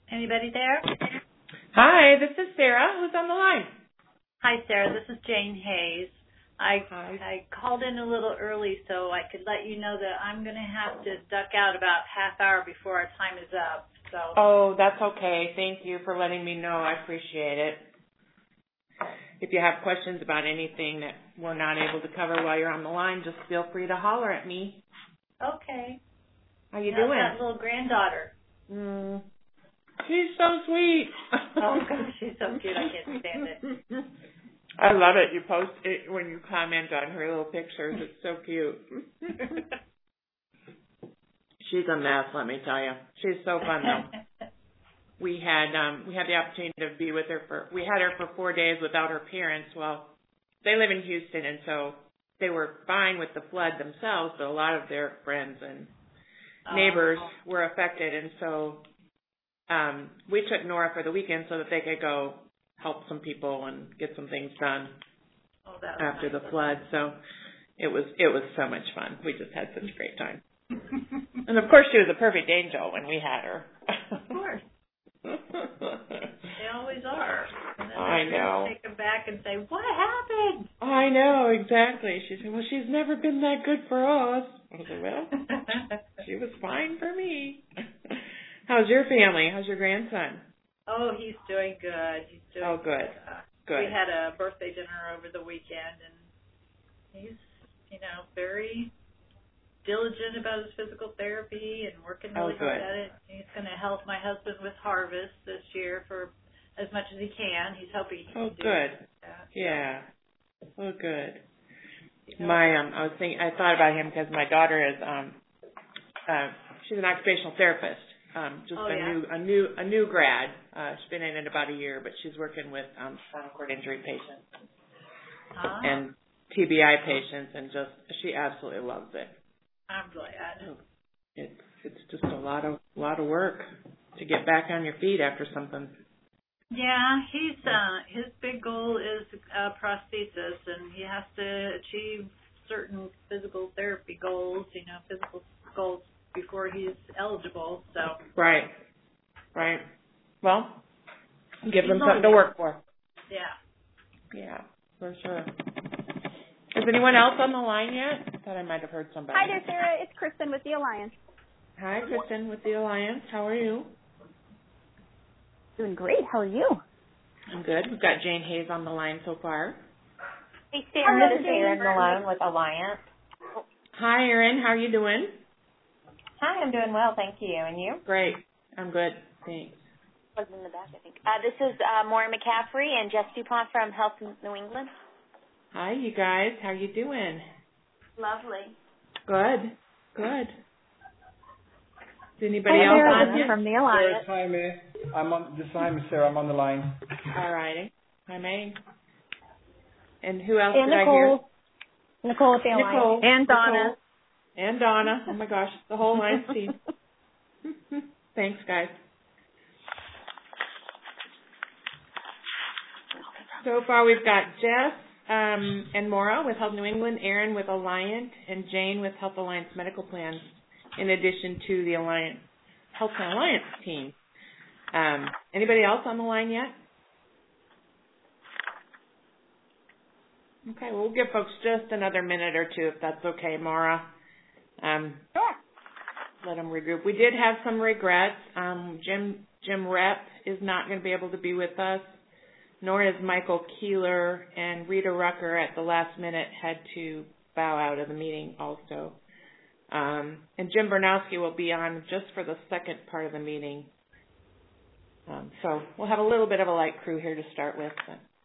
Anybody there? Hi, this is Sarah. Who's on the line? Hi, Sarah. This is Jane Hayes. I called in a little early so I could let you know that I'm going to have to duck out about half hour before our time is up. So. Oh, that's okay. Thank you for letting me know. I appreciate it. If you have questions about anything that we're not able to cover while you're on the line, just feel free to holler at me. Okay. How you doing? How's that little granddaughter? She's so sweet. Oh, gosh, she's so cute. I can't stand it. I love it. You post it when you comment on her little pictures. It's so cute. She's a mess, let me tell you. She's so fun, though. We had the opportunity to be with her we had her for 4 days without her parents. Well, they live in Houston, and so they were fine with the flood themselves, but a lot of their friends and neighbors were affected, and so we took Nora for the weekend so that they could go help some people and get some things done after the flood. So it was so much fun. We just had such a great time. And of course, she was a perfect angel when we had her. Of course. They always are. And then I know. Take them back and say, "What happened?" I know, exactly. She said, "Well, she's never been that good for us." I said, "Well, she was fine for me." How's your family? How's your grandson? Oh, he's doing good. Good. Good. We had a birthday dinner over the weekend, and he's, very diligent about his physical therapy and working really hard at it. He's going to help my husband with harvest this year for as much as he can. He's hoping he can do good. That. Yeah. Oh, good. I thought about him because my daughter is, she's an occupational therapist. A new grad. She's been in it about a year, but she's working with spinal cord injury patients and TBI patients, and she absolutely loves it. I'm glad. It's just a lot of work to get back on your feet after something. Yeah, his big goal is prosthesis, and he has to achieve certain physical therapy goals, physical goals before he's eligible. So right. Well, give them something to work for. Yeah, for sure. Is anyone else on the line yet? I thought I might have heard somebody. Hi there, Sarah. It's Kristen with the Alliance. Hi, Kristen with the Alliance. How are you? Doing great. How are you? I'm good. We've got Jane Hayes on the line so far. Hey, Sarah. This is Erin Malone with Alliance. Hi, Erin. How are you doing? Hi, I'm doing well, thank you. And you? Great. I'm good. Thanks. Was in the back, I think. This is Maureen McCaffrey and Jess DuPont from Health New England. Hi, you guys. How you doing? Lovely. Good. Is anybody else on here? From the Alliance. Hi, May. Hi, Sarah. I'm on the line. All righty. Hi, May. And who else and did Nicole. I hear? Nicole with the Alliance. And Donna. Nicole. And Donna. Oh, my gosh. The whole Alliance team. Thanks, guys. So far, we've got Jess and Maura with Health New England, Erin with Alliant, and Jane with Health Alliance Medical Plans, in addition to the Alliance Health and Alliance team. Anybody else on the line yet? Okay, we'll give folks just another minute or two, if that's okay, Maura. Sure. Let them regroup. We did have some regrets. Jim Rep is not going to be able to be with us, nor is Michael Keeler, and Rita Rucker at the last minute had to bow out of the meeting also. And Jim Bernowski will be on just for the second part of the meeting. So we'll have a little bit of a light crew here to start with.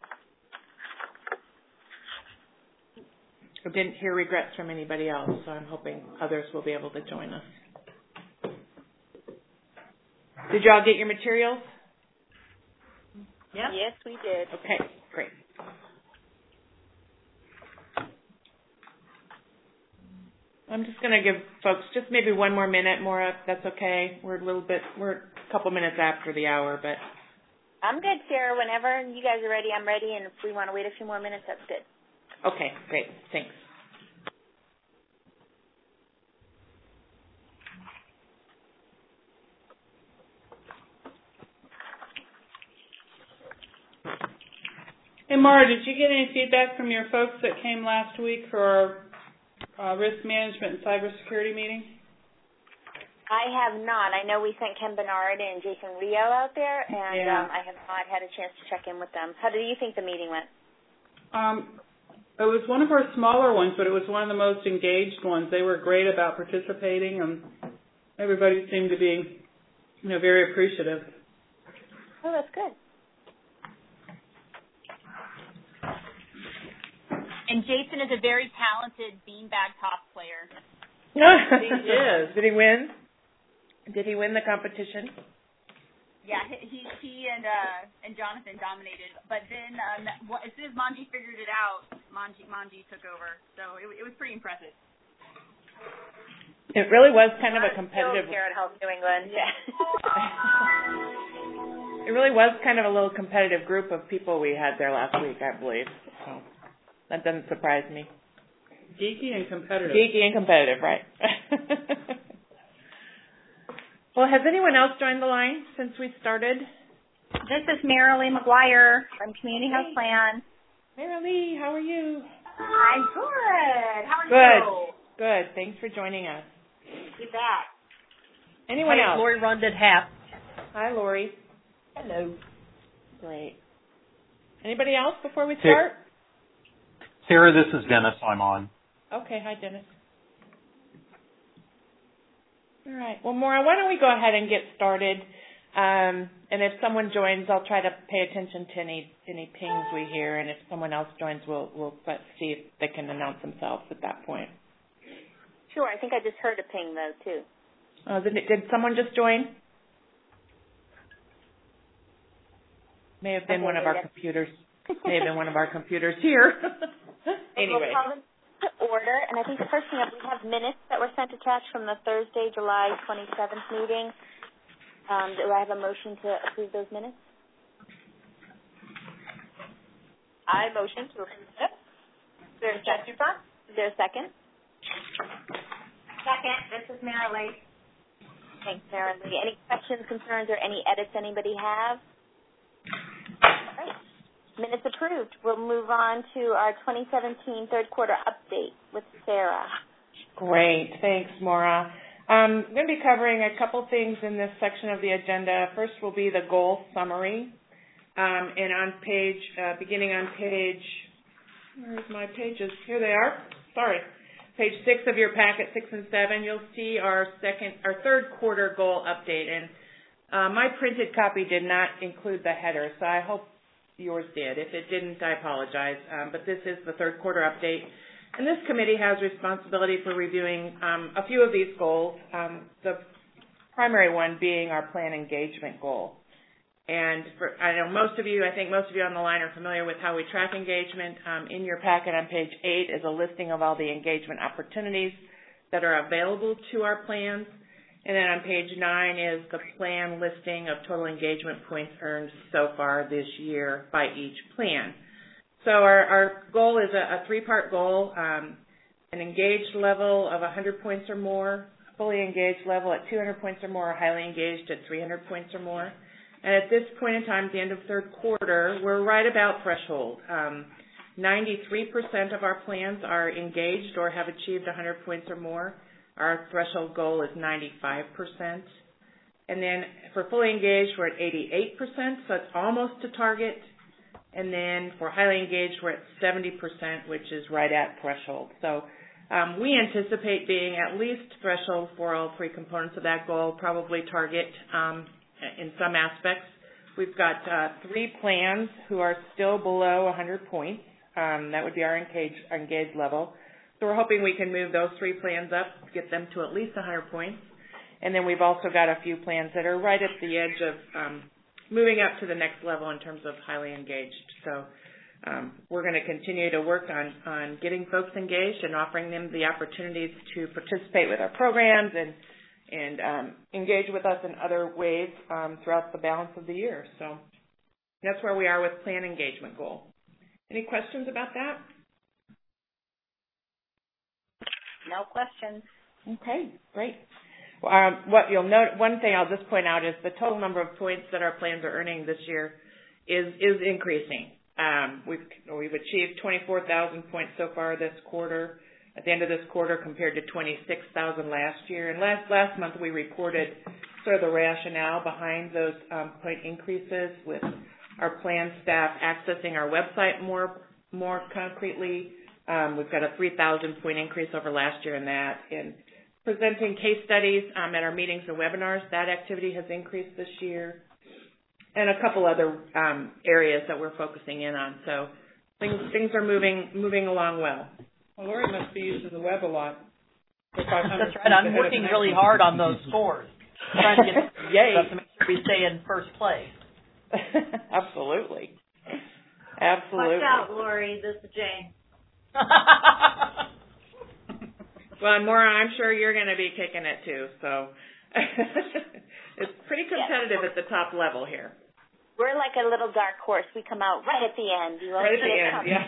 I didn't hear regrets from anybody else, so I'm hoping others will be able to join us. Did you all get your materials? Yep. Yes, we did. Okay, great. I'm just going to give folks just maybe one more minute, Maura, if that's okay. We're a couple minutes after the hour, but. I'm good, Sarah. Whenever you guys are ready, I'm ready, and if we want to wait a few more minutes, that's good. Okay, great. Thanks. Hey, Mara, did you get any feedback from your folks that came last week for our risk management and cybersecurity meeting? I have not. I know we sent Ken Bernard and Jason Rio out there, and I have not had a chance to check in with them. How do you think the meeting went? It was one of our smaller ones, but it was one of the most engaged ones. They were great about participating, and everybody seemed to be, very appreciative. Oh, that's good. And Jason is a very talented beanbag toss player. He is. Did he win? Did he win the competition? Yeah, he and Jonathan dominated. But then as soon as Manji figured it out, Manji took over. So it was pretty impressive. It really was kind of a competitive. Here at Health New England. Yeah. It really was kind of a little competitive group of people we had there last week, I believe. So that doesn't surprise me. Geeky and competitive. Geeky and competitive, right. Well, has anyone else joined the line since we started? This is Marilee McGuire from Community Health Plan. Marilee, how are you? I'm good. How are you? Good. Thanks for joining us. You bet. Anyone else? Lori Runded Happ. Hi, Lori. Hello. Great. Anybody else before we start? Sarah, this is Dennis. I'm on. Okay. Hi, Dennis. All right. Well, Maura, why don't we go ahead and get started? And if someone joins, I'll try to pay attention to any pings we hear. And if someone else joins, we'll see if they can announce themselves at that point. Sure. I think I just heard a ping, though, too. Did someone just join? May have been one of our computers. May have been one of our computers here. Anyway. We'll call them to order, and I think the first thing up, we have minutes that were sent attached from the Thursday, July 27th meeting. Do I have a motion to approve those minutes? I motion to approve it. Is there a second? Is there a second? Second. This is Marilee. Thanks, Marilee. Any questions, concerns, or any edits anybody have? All right. Minutes approved. We'll move on to our 2017 third quarter update with Sarah. Great. Thanks, Maura. I'm going to be covering a couple things in this section of the agenda. First will be the goal summary. And on beginning on page, where's my pages? Here they are. Sorry. Page 6 of your packet, 6 and 7, you'll see our third quarter goal update. And my printed copy did not include the header, so I hope yours did. If it didn't, I apologize. But this is the third quarter update. And this committee has responsibility for reviewing a few of these goals, the primary one being our plan engagement goal. And I think most of you on the line are familiar with how we track engagement. In your packet on page 8 is a listing of all the engagement opportunities that are available to our plans. And then on page 9 is the plan listing of total engagement points earned so far this year by each plan. So our goal is a three-part goal, an engaged level of 100 points or more, fully engaged level at 200 points or more, or highly engaged at 300 points or more. And at this point in time, at the end of third quarter, we're right about threshold. 93% of our plans are engaged or have achieved 100 points or more. Our threshold goal is 95%. And then for fully engaged, we're at 88%, so it's almost to target. And then for highly engaged, we're at 70%, which is right at threshold. So we anticipate being at least threshold for all three components of that goal, probably target in some aspects. We've got 3 plans who are still below 100 points. That would be our engaged level. So we're hoping we can move those 3 plans up, get them to at least 100 points. And then we've also got a few plans that are right at the edge of moving up to the next level in terms of highly engaged. So we're going to continue to work on getting folks engaged and offering them the opportunities to participate with our programs and engage with us in other ways throughout the balance of the year. So that's where we are with plan engagement goal. Any questions about that? No questions. Okay, great. What you'll note, one thing I'll just point out is the total number of points that our plans are earning this year is increasing. We've achieved 24,000 points so far this quarter. At the end of this quarter, compared to 26,000 last year. And last month, we reported sort of the rationale behind those point increases, with our plan staff accessing our website more concretely. We've got a 3,000 point increase over last year in that. And presenting case studies at our meetings and webinars, that activity has increased this year. And a couple other areas that we're focusing in on. So things are moving along well. Well, Lori must be using the web a lot. That's right. I'm working really hard on those scores. Trying to get to make sure we stay in first place. Absolutely. Watch out, Lori. This is Jane. Well, and Maura, I'm sure you're going to be kicking it too. So it's pretty competitive at the top level here. We're like a little dark horse. We come out right at the end. Right at the end, yeah.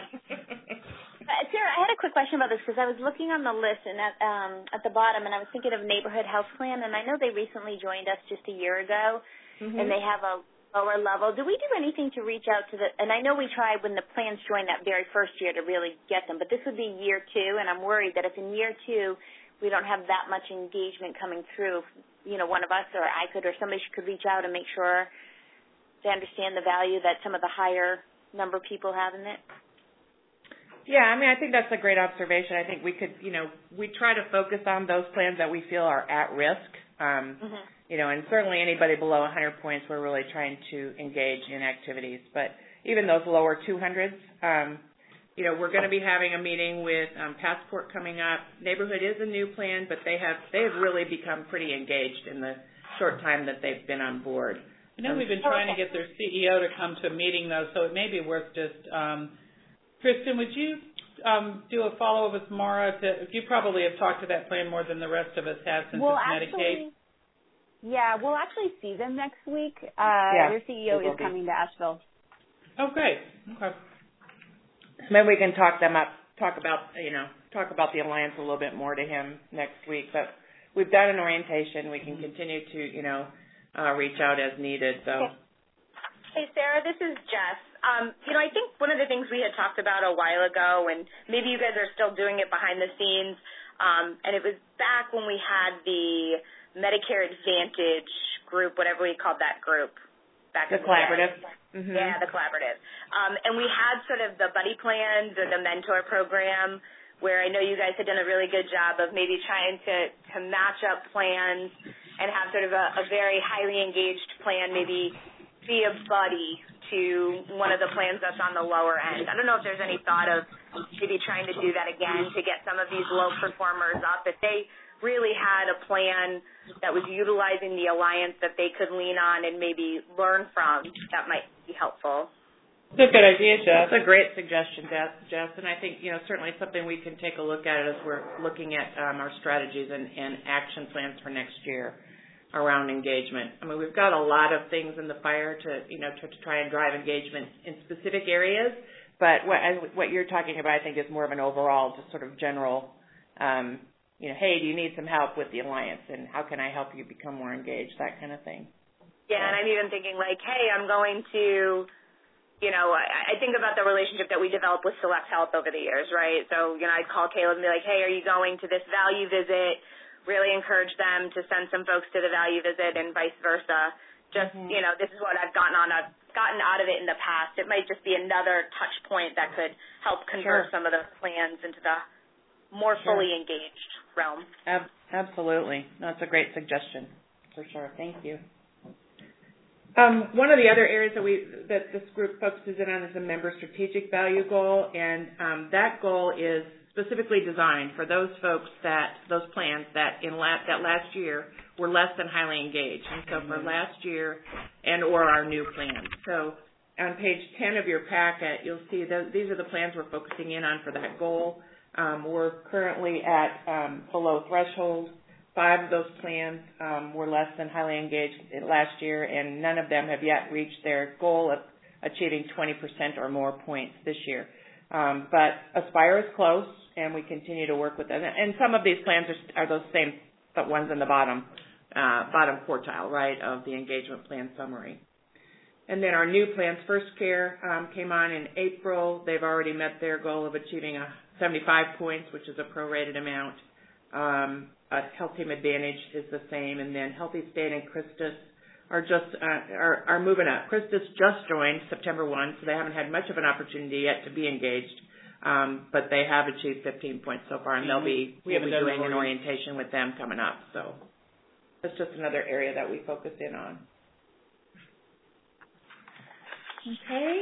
Sarah, I had a quick question about this because I was looking on the list and at the bottom, and I was thinking of Neighborhood Health Plan, and I know they recently joined us just a year ago, and they have a lower level. Do we do anything to reach out to and I know we tried when the plans joined that very first year to really get them, but this would be year 2, and I'm worried that if in year 2 we don't have that much engagement coming through, one of us or I could or somebody could reach out and make sure they understand the value that some of the higher number of people have in it. Yeah, I mean, I think that's a great observation. I think we could, we try to focus on those plans that we feel are at risk. And certainly anybody below 100 points, we're really trying to engage in activities. But even those lower 200s, we're going to be having a meeting with Passport coming up. Neighborhood is a new plan, but they have really become pretty engaged in the short time that they've been on board. I know we've been trying to get their CEO to come to a meeting, though, so it may be worth just Kristen, would you do a follow-up with Maura? You probably have talked to that plan more than the rest of us have since it's Medicaid. Yeah, we'll actually see them next week. Their CEO is coming to Asheville. Oh, great. Okay. Maybe we can talk about the alliance a little bit more to him next week. But we've done an orientation. We can continue to, reach out as needed. So. Hey, Sarah, this is Jess. I think one of the things we had talked about a while ago, and maybe you guys are still doing it behind the scenes, and it was back when we had the Medicare Advantage group, whatever we called that group. Back the collaborative. Mm-hmm. Yeah, the collaborative. And we had sort of the buddy plans or the mentor program where I know you guys had done a really good job of maybe trying to match up plans and have sort of a very highly engaged plan maybe be a buddy to one of the plans that's on the lower end. I don't know if there's any thought of maybe trying to do that again to get some of these low performers up. If they really had a plan that was utilizing the alliance that they could lean on and maybe learn from, that might be helpful. That's a good idea, Jess. That's a great suggestion, Jess. And I think, certainly something we can take a look at as we're looking at our strategies and action plans for next year around engagement. I mean, we've got a lot of things in the fire to try and drive engagement in specific areas. But what you're talking about, I think, is more of an overall, just sort of general, hey, do you need some help with the alliance, and how can I help you become more engaged, that kind of thing. Yeah, and I'm even thinking like, hey, I'm going to, I think about the relationship that we developed with Select Health over the years, right? So, I'd call Caleb and be like, hey, are you going to this value visit? Really encourage them to send some folks to the value visit and vice versa. Just, this is what I've gotten out of it in the past. It might just be another touch point that could help convert some of those plans into the more fully engaged realm. Absolutely. That's a great suggestion, for sure. Thank you. One of the other areas that this group focuses in on is the member strategic value goal, and that goal is specifically designed for those folks those plans that last year were less than highly engaged. And so for last year or our new plans. So on page 10 of your packet, you'll see that these are the plans we're focusing in on for that goal. We're currently at below threshold. 5 of those plans were less than highly engaged last year, and none of them have yet reached their goal of achieving 20% or more points this year. But Aspire is close, and we continue to work with them. And some of these plans are those same ones in the bottom quartile, right, of the engagement plan summary. And then our new plans, First Care, came on in April. They've already met their goal of achieving 75 points, which is a prorated amount. Health Team Advantage is the same, and then Healthy State and Christus are moving up. Christus just joined September 1, so they haven't had much of an opportunity yet to be engaged, but they have achieved 15 points so far, and we'll be doing an orientation with them coming up. So that's just another area that we focus in on. Okay.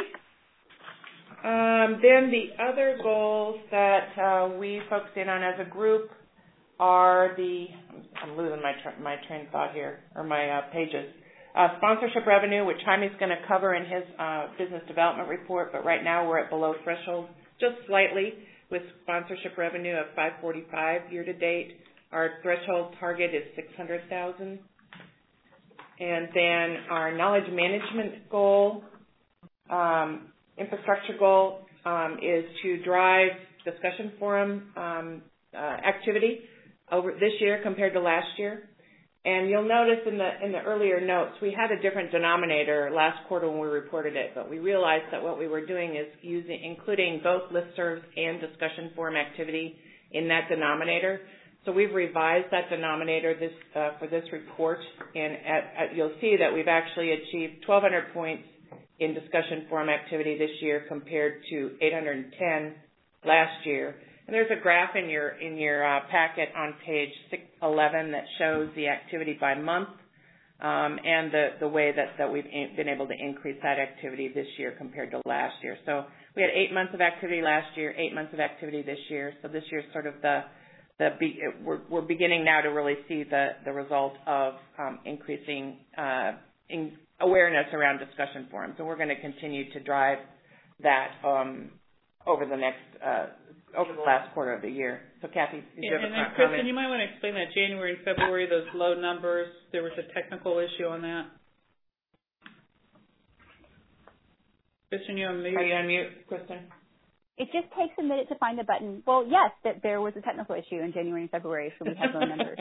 Then the other goals that we focus in on as a group are I'm losing my train of thought here, or my pages. Sponsorship revenue, which Jaime's going to cover in his business development report, but right now we're at below threshold just slightly with sponsorship revenue of $545 year to date. Our threshold target is $600,000. And then our knowledge management goal, infrastructure goal, is to drive discussion forum activity over this year compared to last year. And you'll notice in the earlier notes, we had a different denominator last quarter when we reported it, but we realized that what we were doing is including both listservs and discussion forum activity in that denominator. So we've revised that denominator for this report, and you'll see that we've actually achieved 1,200 points in discussion forum activity this year compared to 810 last year. And there's a graph in your packet on page 611 that shows the activity by month and the way that we've been able to increase that activity this year compared to last year. So we had 8 months of activity last year, 8 months of activity this year. So this year's sort of we're beginning now to really see the result of increasing awareness around discussion forums. And we're going to continue to drive that over the last quarter of the year. So, Kathy, did you have a comment? Kristen, you might want to explain that January and February, those low numbers, there was a technical issue on that. Kristen, you on mute? Are you on mute, Kristen? It just takes a minute to find the button. Well, yes, that there was a technical issue in January and February, so we had low numbers.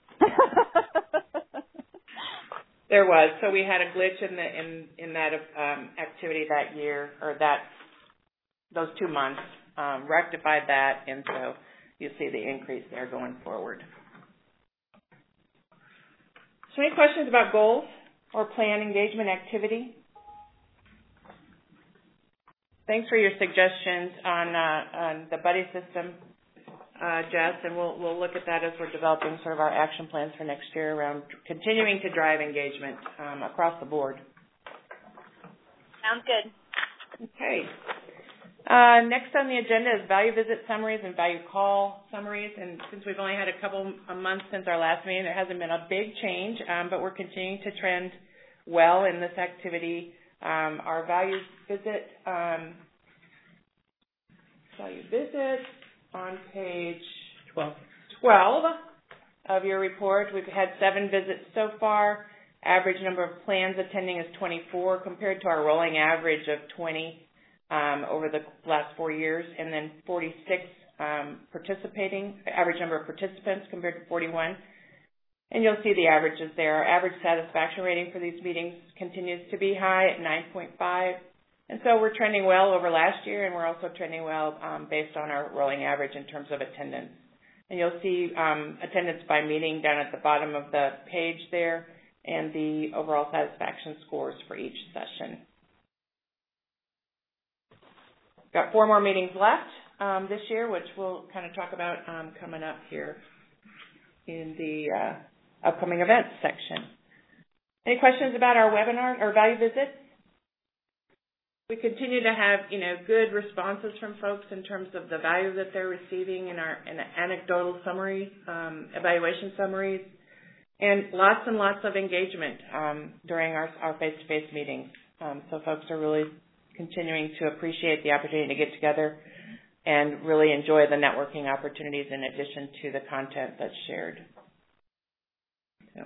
There was. So we had a glitch in that activity that year, or those 2 months. Rectified that, and so you'll see the increase there going forward. So any questions about goals or plan engagement activity? Thanks for your suggestions on the buddy system, Jess, and we'll look at that as we're developing sort of our action plans for next year around continuing to drive engagement across the board. Sounds good. Okay. Next on the agenda is value visit summaries and value call summaries. And since we've only had a couple of months since our last meeting, there hasn't been a big change, but we're continuing to trend well in this activity. Our value visit on page 12 of your report. We've had 7 visits so far. Average number of plans attending is 24 compared to our rolling average of 20. Over the last 4 years, and then 46 participating, average number of participants compared to 41. And you'll see the averages there. Our average satisfaction rating for these meetings continues to be high at 9.5. And so we're trending well over last year, and we're also trending well based on our rolling average in terms of attendance. And you'll see attendance by meeting down at the bottom of the page there, and the overall satisfaction scores for each session. Got 4 more meetings left this year, which we'll kind of talk about coming up here in the upcoming events section. Any questions about our webinar or value visit? We continue to have, good responses from folks in terms of the value that they're receiving in our anecdotal summary, evaluation summaries, and lots of engagement during our face-to-face meetings. So folks are really continuing to appreciate the opportunity to get together and really enjoy the networking opportunities in addition to the content that's shared. So.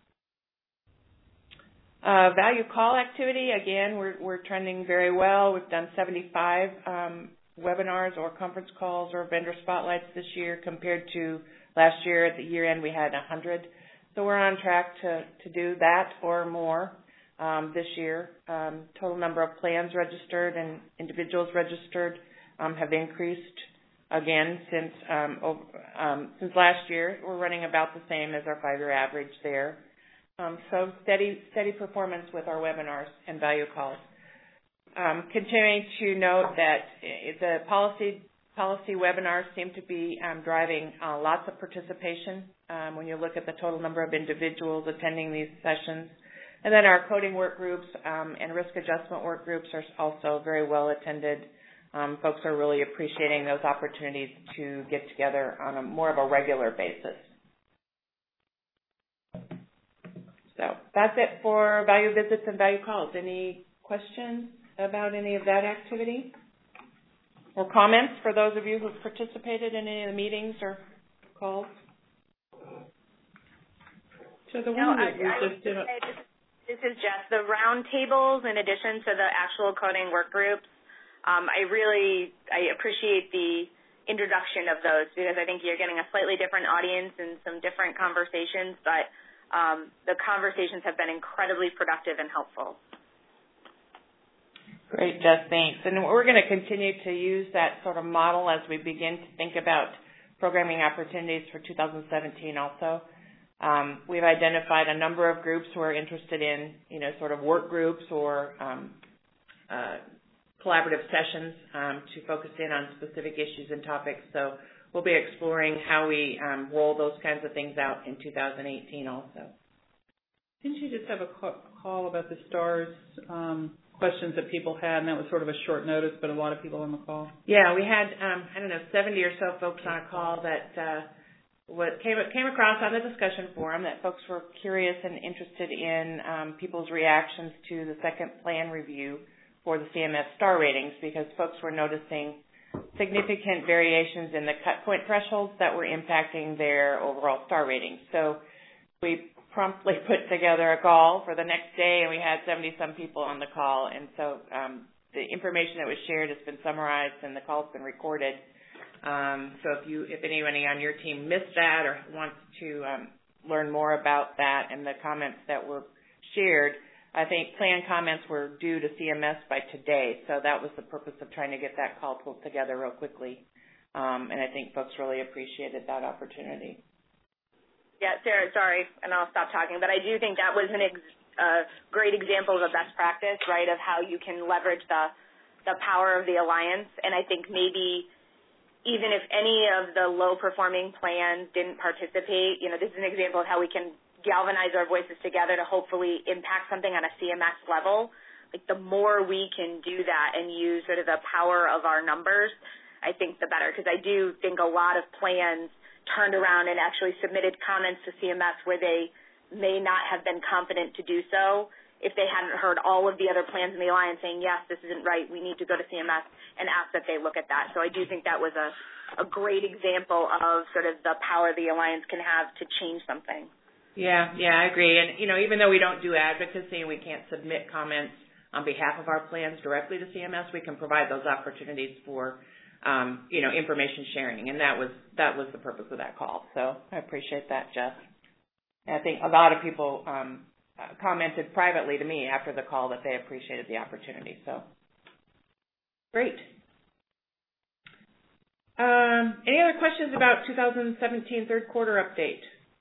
Value call activity, again, we're trending very well. We've done 75 webinars or conference calls or vendor spotlights this year compared to last year. At the year end, we had 100. So we're on track to do that or more. this year. Total number of plans registered and individuals registered have increased again since last year. We're running about the same as our 5-year average there. So steady performance with our webinars and value calls. Continuing to note that the policy webinars seem to be driving lots of participation when you look at the total number of individuals attending these sessions. And then our coding work groups and risk adjustment work groups are also very well attended. Folks are really appreciating those opportunities to get together on a more of a regular basis. So that's it for value visits and value calls. Any questions about any of that activity? Or comments for those of you who've participated in any of the meetings or calls? So the one that we just did. This is Jess. The roundtables, in addition to the actual coding work groups, I appreciate the introduction of those because I think you're getting a slightly different audience and some different conversations, but the conversations have been incredibly productive and helpful. Great, Jess, thanks. And we're going to continue to use that sort of model as we begin to think about programming opportunities for 2017 also. We've identified a number of groups who are interested in, sort of work groups or collaborative sessions to focus in on specific issues and topics. So we'll be exploring how we roll those kinds of things out in 2018 also. Didn't you just have a call about the STARS questions that people had, and that was sort of a short notice, but a lot of people on the call? Yeah, we had, 70 or so folks on a call that came across on the discussion forum that folks were curious and interested in people's reactions to the second plan review for the CMS star ratings because folks were noticing significant variations in the cut point thresholds that were impacting their overall star ratings. So we promptly put together a call for the next day, and we had 70-some people on the call. And so the information that was shared has been summarized, and the call's been recorded. So if anybody on your team missed that or wants to learn more about that and the comments that were shared, I think plan comments were due to CMS by today. So that was the purpose of trying to get that call pulled together real quickly. And I think folks really appreciated that opportunity. Yeah, Sarah, sorry, and I'll stop talking, but I do think that was a great example of a best practice, right, of how you can leverage the power of the alliance. And I think maybe even if any of the low-performing plans didn't participate, this is an example of how we can galvanize our voices together to hopefully impact something on a CMS level. Like the more we can do that and use sort of the power of our numbers, I think the better, because I do think a lot of plans turned around and actually submitted comments to CMS where they may not have been confident to do so if they hadn't heard all of the other plans in the alliance saying, yes, this isn't right, we need to go to CMS and ask that they look at that. So I do think that was a great example of sort of the power the alliance can have to change something. Yeah, I agree. And, even though we don't do advocacy and we can't submit comments on behalf of our plans directly to CMS, we can provide those opportunities for information sharing, and that was the purpose of that call. So I appreciate that, Jess. And I think a lot of people commented privately to me after the call that they appreciated the opportunity. So great. Any other questions about 2017 third quarter update?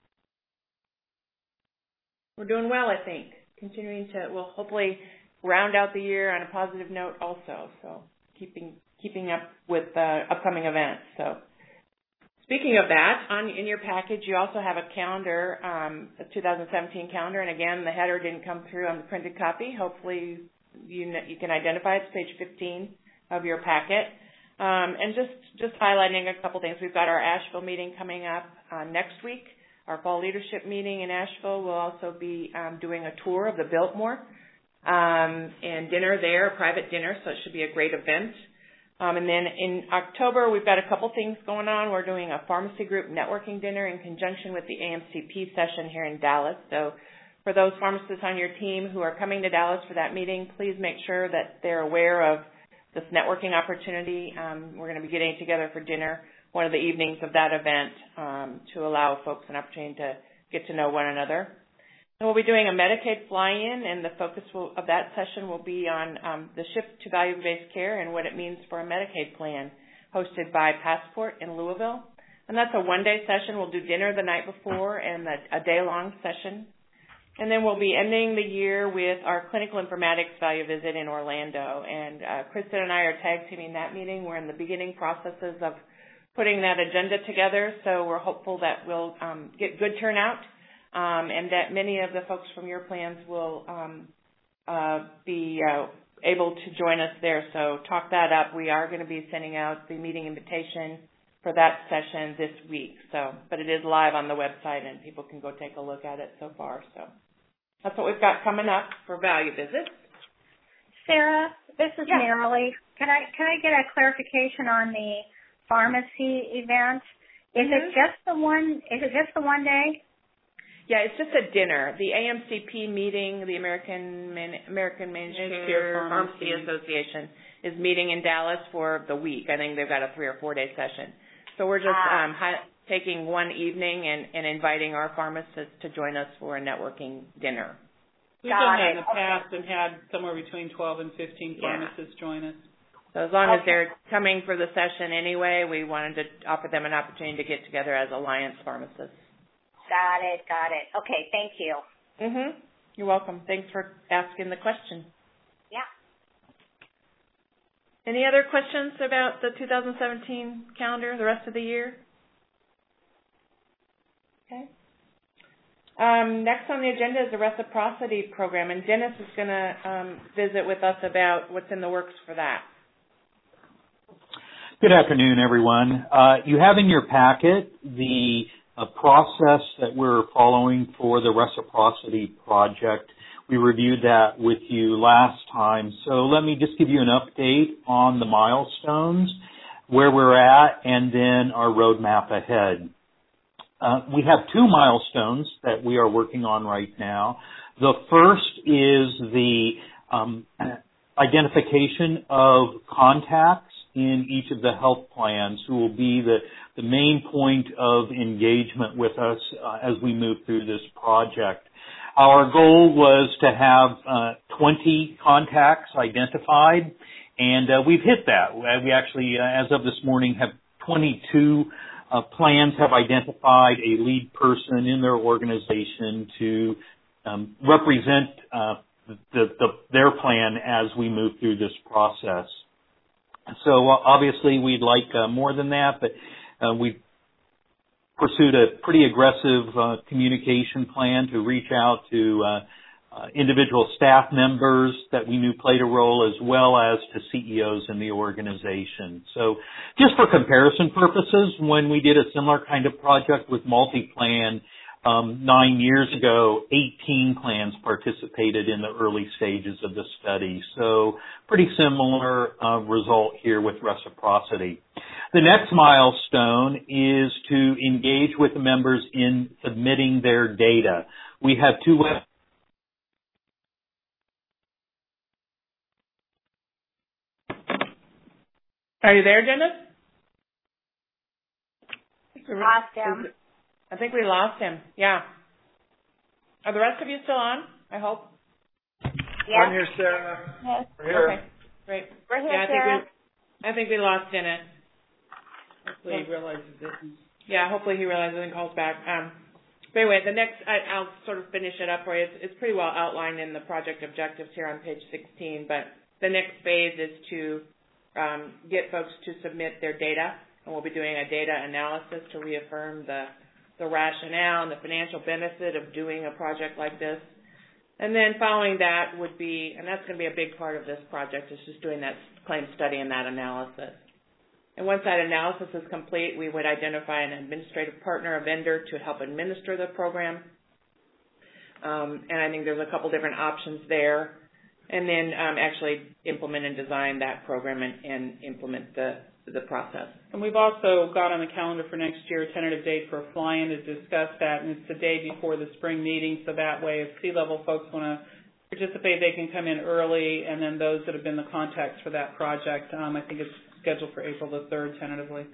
We're doing well, I think. Continuing to, we'll hopefully round out the year on a positive note also. So keeping up with upcoming events. So speaking of that, in your package, you also have a calendar, a 2017 calendar. And again, the header didn't come through on the printed copy. Hopefully you can identify it. It's page 15 of your packet. And just highlighting a couple things. We've got our Asheville meeting coming up next week. Our fall leadership meeting in Asheville. We'll also be doing a tour of the Biltmore and dinner there, a private dinner. So it should be a great event. And then in October, we've got a couple things going on. We're doing a pharmacy group networking dinner in conjunction with the AMCP session here in Dallas. So for those pharmacists on your team who are coming to Dallas for that meeting, please make sure that they're aware of this networking opportunity. We're going to be getting together for dinner one of the evenings of that event to allow folks an opportunity to get to know one another. And we'll be doing a Medicaid fly-in, and the focus of that session will be on the shift to value-based care and what it means for a Medicaid plan, hosted by Passport in Louisville. And that's a one-day session. We'll do dinner the night before and a day-long session. And then we'll be ending the year with our clinical informatics value visit in Orlando. And Kristen and I are tag-teaming that meeting. We're in the beginning processes of putting that agenda together, so we're hopeful that we'll get good turnout. And that many of the folks from your plans will be able to join us there. So talk that up. We are going to be sending out the meeting invitation for that session this week. But it is live on the website, and people can go take a look at it so far. So that's what we've got coming up for value visits. Sarah, this is Marilee. Can I get a clarification on the pharmacy event? Is it just the one? Is it just the one day? Yeah, it's just a dinner. The AMCP meeting, the American Managed Care Pharmacy Association, is meeting in Dallas for the week. I think they've got a 3 or 4 day session. So we're just taking one evening and inviting our pharmacists to join us for a networking dinner. We've done that in the past and had somewhere between 12 and 15 pharmacists join us. So as long as they're coming for the session anyway, we wanted to offer them an opportunity to get together as alliance pharmacists. Got it. Okay, thank you. You're welcome. Thanks for asking the question. Yeah. Any other questions about the 2017 calendar, the rest of the year? Okay. Next on the agenda is the reciprocity program, and Dennis is going to visit with us about what's in the works for that. Good afternoon, everyone. You have in your packet the process that we're following for the reciprocity project. We reviewed that with you last time. So let me just give you an update on the milestones, where we're at, and then our roadmap ahead. We have 2 milestones that we are working on right now. The first is the identification of contacts in each of the health plans who will be the main point of engagement with us as we move through this project. Our goal was to have 20 contacts identified, and we've hit that. We actually, as of this morning, have 22 plans have identified a lead person in their organization to represent their plan as we move through this process. So obviously we'd like more than that, but we pursued a pretty aggressive communication plan to reach out to individual staff members that we knew played a role, as well as to CEOs in the organization. So just for comparison purposes, when we did a similar kind of project with MultiPlan 9 years ago, 18 plans participated in the early stages of the study. So pretty similar result here with reciprocity. The next milestone is to engage with the members in submitting their data. We have 2 Are you there, Dennis? Lost him. I think we lost him. Yeah. Are the rest of you still on? I hope. Yeah. I'm here, Sarah. Yes. We're here. Okay. Great. We're here, Sarah. I think we lost Dennis. Hopefully he realizes it. Yeah, hopefully he realizes and calls back. But anyway, the next, I'll sort of finish it up for you. It's pretty well outlined in the project objectives here on page 16, but the next phase is to get folks to submit their data, and we'll be doing a data analysis to reaffirm the rationale and the financial benefit of doing a project like this. And then following that would be, and that's going to be a big part of this project, is just doing that claim study and that analysis. And once that analysis is complete, we would identify an administrative partner, a vendor, to help administer the program. And I think there's a couple different options there. And then actually implement and design that program and implement the process. And we've also got on the calendar for next year a tentative date for a fly-in to discuss that, and it's the day before the spring meeting, so that way if C-level folks want to participate, they can come in early, and then those that have been the contacts for that project, I think it's scheduled for April the 3rd tentatively.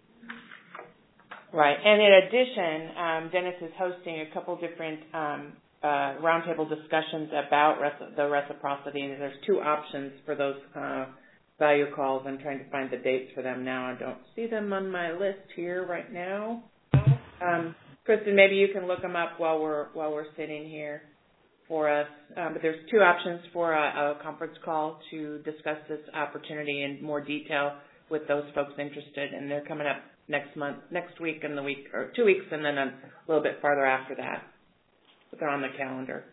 Right. And in addition, Dennis is hosting a couple different roundtable discussions about the reciprocity. There's 2 options for those value calls. I'm trying to find the dates for them now. I don't see them on my list here right now. Kristen, maybe you can look them up while we're sitting here for us. But there's 2 options for a conference call to discuss this opportunity in more detail with those folks interested, and they're coming up next week and the week, or 2 weeks, and then a little bit farther after that. But they're on the calendar.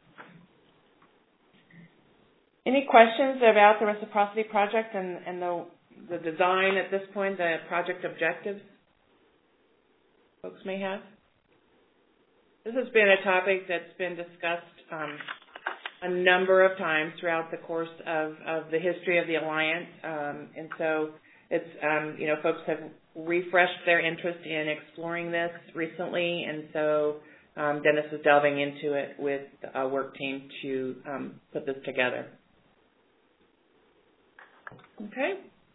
Any questions about the Reciprocity Project and the design at this point, the project objectives folks may have? This has been a topic that's been discussed a number of times throughout the course of the history of the Alliance, and so it's, folks have refreshed their interest in exploring this recently, and so Dennis is delving into it with a work team to put this together. Okay.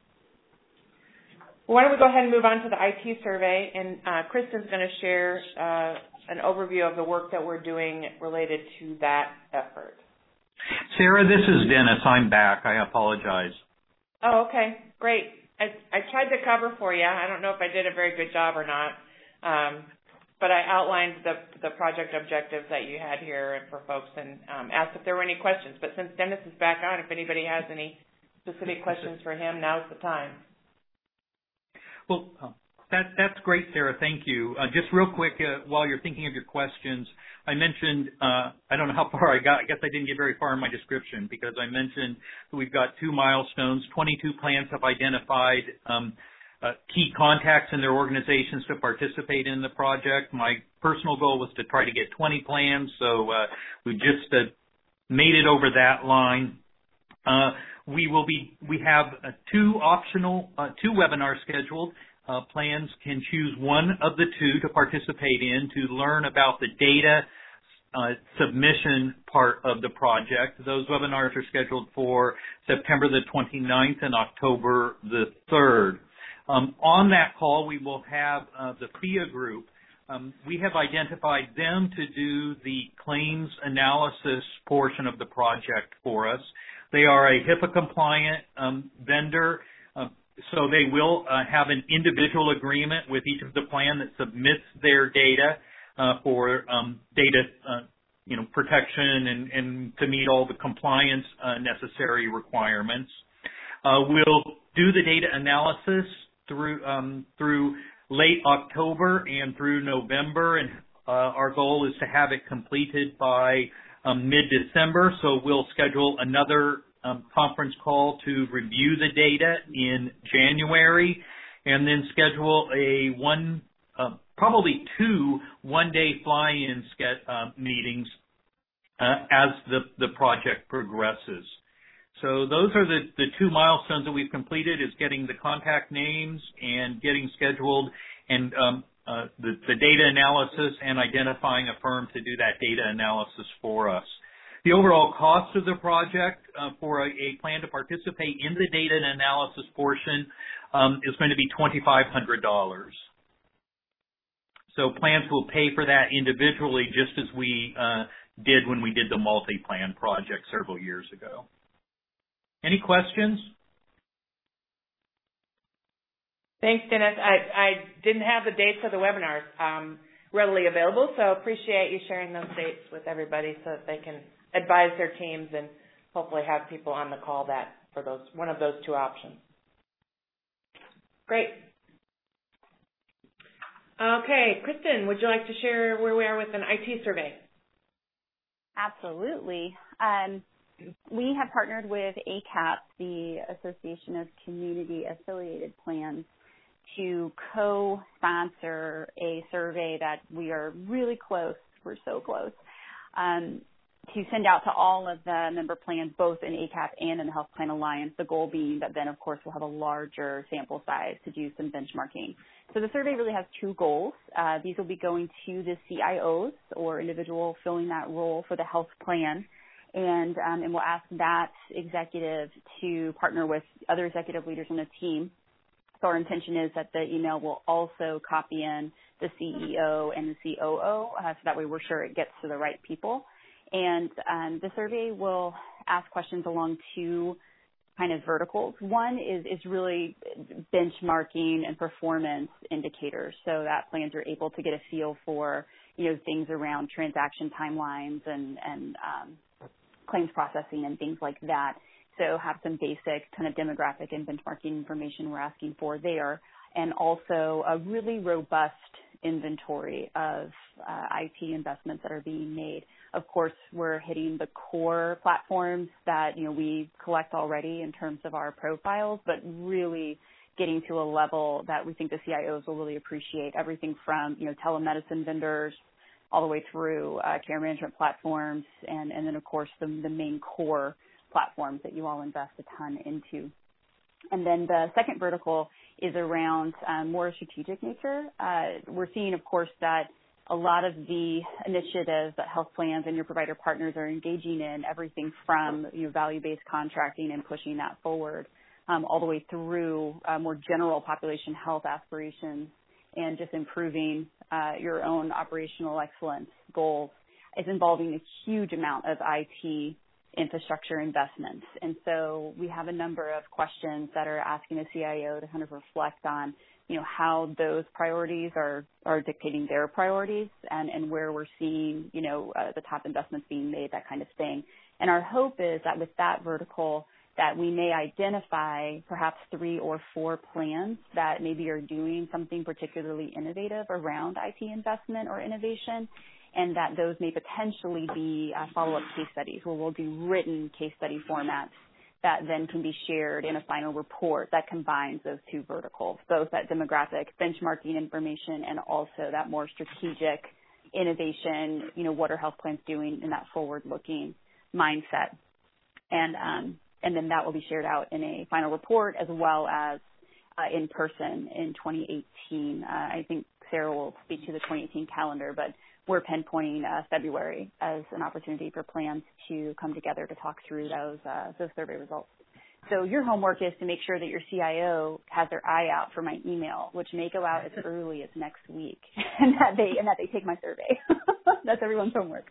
Why don't we go ahead and move on to the IT survey, and Kristen's going to share an overview of the work that we're doing related to that effort. Sarah, this is Dennis. I'm back. I apologize. Oh, okay. Great. I tried to cover for you. I don't know if I did a very good job or not, but I outlined the project objectives that you had here for folks and asked if there were any questions. But since Dennis is back on, if anybody has any specific questions for him, now's the time. Well, that's great, Sarah. Thank you. Just real quick, while you're thinking of your questions, I mentioned, I don't know how far I got. I guess I didn't get very far in my description because I mentioned that we've got 2 milestones. 22 plans have identified key contacts in their organizations to participate in the project. My personal goal was to try to get 20 plans, so we just made it over that line. We have 2 webinars scheduled. Plans can choose one of the 2 to participate in to learn about the data submission part of the project. Those webinars are scheduled for September the 29th and October the 3rd. On that call, we will have the FIA group. We have identified them to do the claims analysis portion of the project for us. They are a HIPAA-compliant vendor, so they will have an individual agreement with each of the plan that submits their data for data, protection and to meet all the compliance necessary requirements. We'll do the data analysis through late October and through November, and our goal is to have it completed by mid-December. So we'll schedule another conference call to review the data in January, and then schedule probably 2 one-day fly-in meetings as the project progresses. So those are the 2 milestones that we've completed: is getting the contact names and getting scheduled, and the data analysis and identifying a firm to do that data analysis for us. The overall cost of the project for a plan to participate in the data and analysis portion is going to be $2,500. So plans will pay for that individually, just as we did when we did the multi-plan project several years ago. Any questions? Thanks, Dennis. I didn't have the dates of the webinars readily available, so appreciate you sharing those dates with everybody so that they can advise their teams and hopefully have people on the call for one of those 2 options. Great. Okay, Kristen, would you like to share where we are with an IT survey? Absolutely. We have partnered with ACAP, the Association of Community Affiliated Plans, to co-sponsor a survey that we are really close, we're so close, to send out to all of the member plans, both in ACAP and in the Health Plan Alliance, the goal being that then, of course, we'll have a larger sample size to do some benchmarking. So the survey really has 2 goals. These will be going to the CIOs, or individual filling that role for the health plan, and we'll ask that executive to partner with other executive leaders on the team. So our intention is that the email will also copy in the CEO and the COO, so that way we're sure it gets to the right people. And the survey will ask questions along two kind of verticals. One is really benchmarking and performance indicators, so that plans are able to get a feel for, things around transaction timelines and claims processing and things like that. So have some basic kind of demographic and benchmarking information we're asking for there, and also a really robust inventory of IT investments that are being made. Of course, we're hitting the core platforms that, we collect already in terms of our profiles, but really getting to a level that we think the CIOs will really appreciate. Everything from, telemedicine vendors all the way through care management platforms, and then, of course, the main core platforms that you all invest a ton into. And then the second vertical is around more strategic nature. We're seeing, of course, that a lot of the initiatives that health plans and your provider partners are engaging in, everything from value-based contracting and pushing that forward, all the way through more general population health aspirations and just improving your own operational excellence goals, is involving a huge amount of IT infrastructure investments. And so we have a number of questions that are asking the CIO to kind of reflect on, how those priorities are dictating their priorities, and where we're seeing, the top investments being made, that kind of thing. And our hope is that with that vertical, that we may identify perhaps 3 or 4 plans that maybe are doing something particularly innovative around IT investment or innovation, and that those may potentially be follow-up case studies where we'll do written case study formats that then can be shared in a final report that combines those two verticals, both that demographic benchmarking information and also that more strategic innovation, what are health plans doing in that forward-looking mindset. And then that will be shared out in a final report as well as in person in 2018. I think Sarah will speak to the 2018 calendar, but we're pinpointing February as an opportunity for plans to come together to talk through those survey results. So your homework is to make sure that your CIO has their eye out for my email, which may go out as early as next week, and that they take my survey. That's everyone's homework.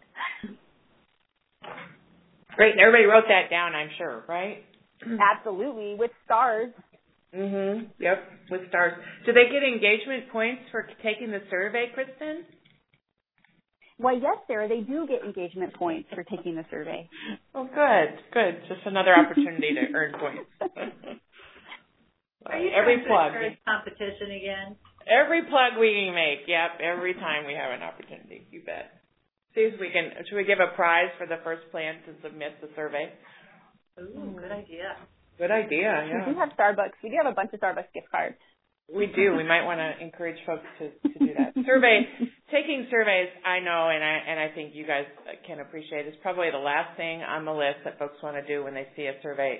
Great. And everybody wrote that down, I'm sure, right? Absolutely, with stars. Yep, with stars. Do they get engagement points for taking the survey, Kristen? Well, yes, Sarah, they do get engagement points for taking the survey. Oh, good. Just another opportunity to earn points. Are you every plug competition again? Every plug we can make. Yep, every time we have an opportunity. You bet. See if we can. Should we give a prize for the first plan to submit the survey? Ooh, good idea. Good idea. Yeah. We do have Starbucks. We do have a bunch of Starbucks gift cards. We do. We might want to encourage folks to do that. Taking surveys, I know, and I think you guys can appreciate, is probably the last thing on the list that folks want to do when they see a survey,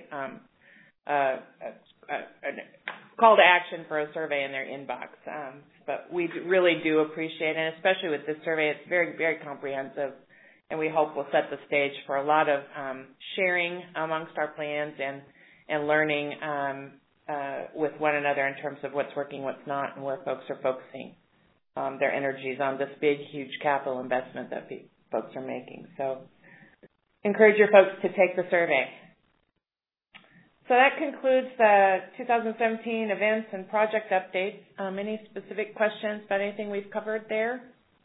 call to action for a survey in their inbox. But we really do appreciate it, and especially with this survey, it's very, very comprehensive, and we hope will set the stage for a lot of sharing amongst our plans and learning with one another in terms of what's working, what's not, and where folks are focusing their energies on this big, huge capital investment that folks are making. So encourage your folks to take the survey. So that concludes the 2017 events and project updates. Any specific questions about anything we've covered there?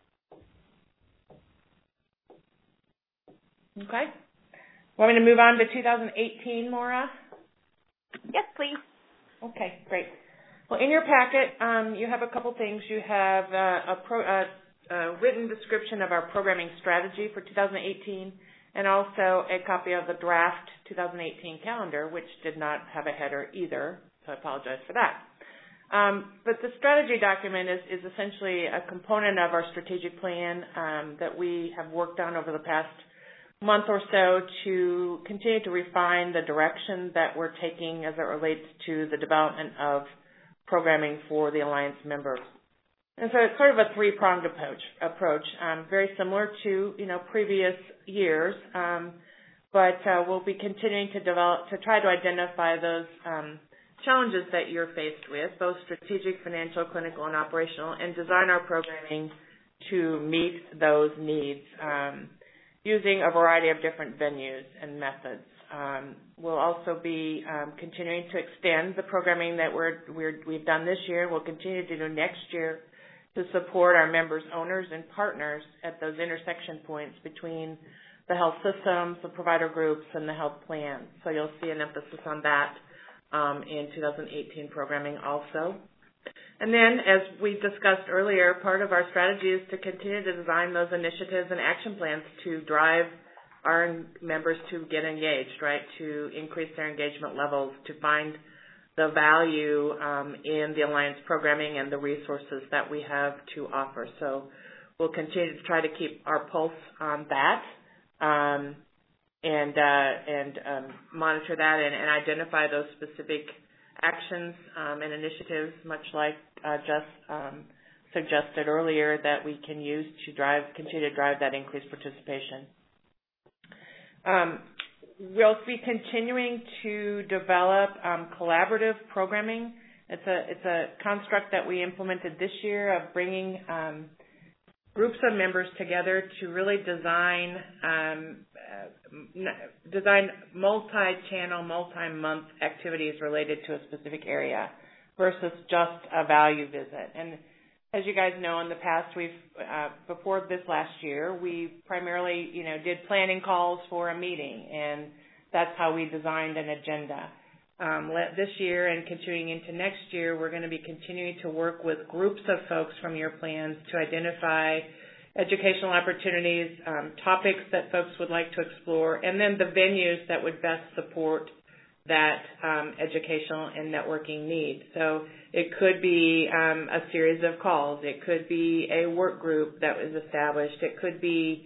Okay. Want me to move on to 2018, Maura? Yes, please. Okay, great. Well, in your packet, you have a couple things. You have a written description of our programming strategy for 2018 and also a copy of the draft 2018 calendar, which did not have a header either, so I apologize for that. But the strategy document is essentially a component of our strategic plan that we have worked on over the past month or so to continue to refine the direction that we're taking as it relates to the development of programming for the Alliance members. And so it's sort of a three-pronged approach, very similar to, previous years, but we'll be continuing to try to identify those challenges that you're faced with, both strategic, financial, clinical, and operational, and design our programming to meet those needs. using a variety of different venues and methods. We'll also be continuing to extend the programming that we've done this year. We'll continue to do next year to support our members, owners, and partners at those intersection points between the health systems, the provider groups, and the health plans. So you'll see an emphasis on that in 2018 programming also. And then, as we discussed earlier, part of our strategy is to continue to design those initiatives and action plans to drive our members to get engaged, right, to increase their engagement levels, to find the value in the Alliance programming and the resources that we have to offer. So we'll continue to try to keep our pulse on that and monitor that and identify those specific actions and initiatives, much like Jess suggested earlier, that we can use to continue to drive that increased participation. We'll be continuing to develop collaborative programming. It's a construct that we implemented this year of bringing groups of members together to really design multi-channel, multi-month activities related to a specific area versus just a value visit. And as you guys know, in the past, before this last year, we primarily, did planning calls for a meeting, and that's how we designed an agenda. This year and continuing into next year, we're going to be continuing to work with groups of folks from your plans to identify educational opportunities, topics that folks would like to explore, and then the venues that would best support that educational and networking need. So it could be a series of calls. It could be a work group that was established. It could be,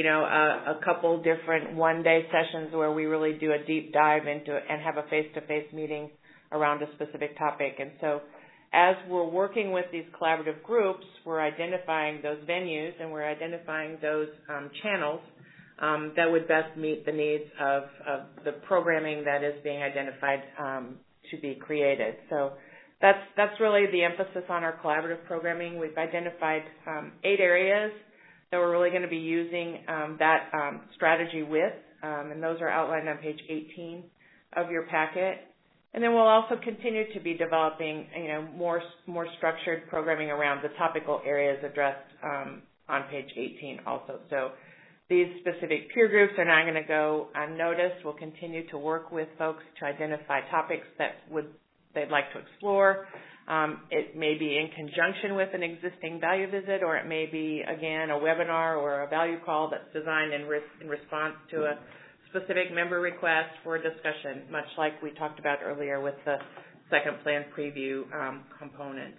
a couple different one-day sessions where we really do a deep dive into it and have a face-to-face meeting around a specific topic. And so as we're working with these collaborative groups, we're identifying those venues and we're identifying those channels that would best meet the needs of the programming that is being identified to be created. So that's really the emphasis on our collaborative programming. We've identified 8 areas that we're really going to be using that strategy with, and those are outlined on page 18 of your packet. And then we'll also continue to be developing, more structured programming around the topical areas addressed on page 18 also. So these specific peer groups are not going to go unnoticed. We'll continue to work with folks to identify topics that they'd like to explore. It may be in conjunction with an existing value visit, or it may be, again, a webinar or a value call that's designed in response to a specific member request for a discussion, much like we talked about earlier with the second plan preview component.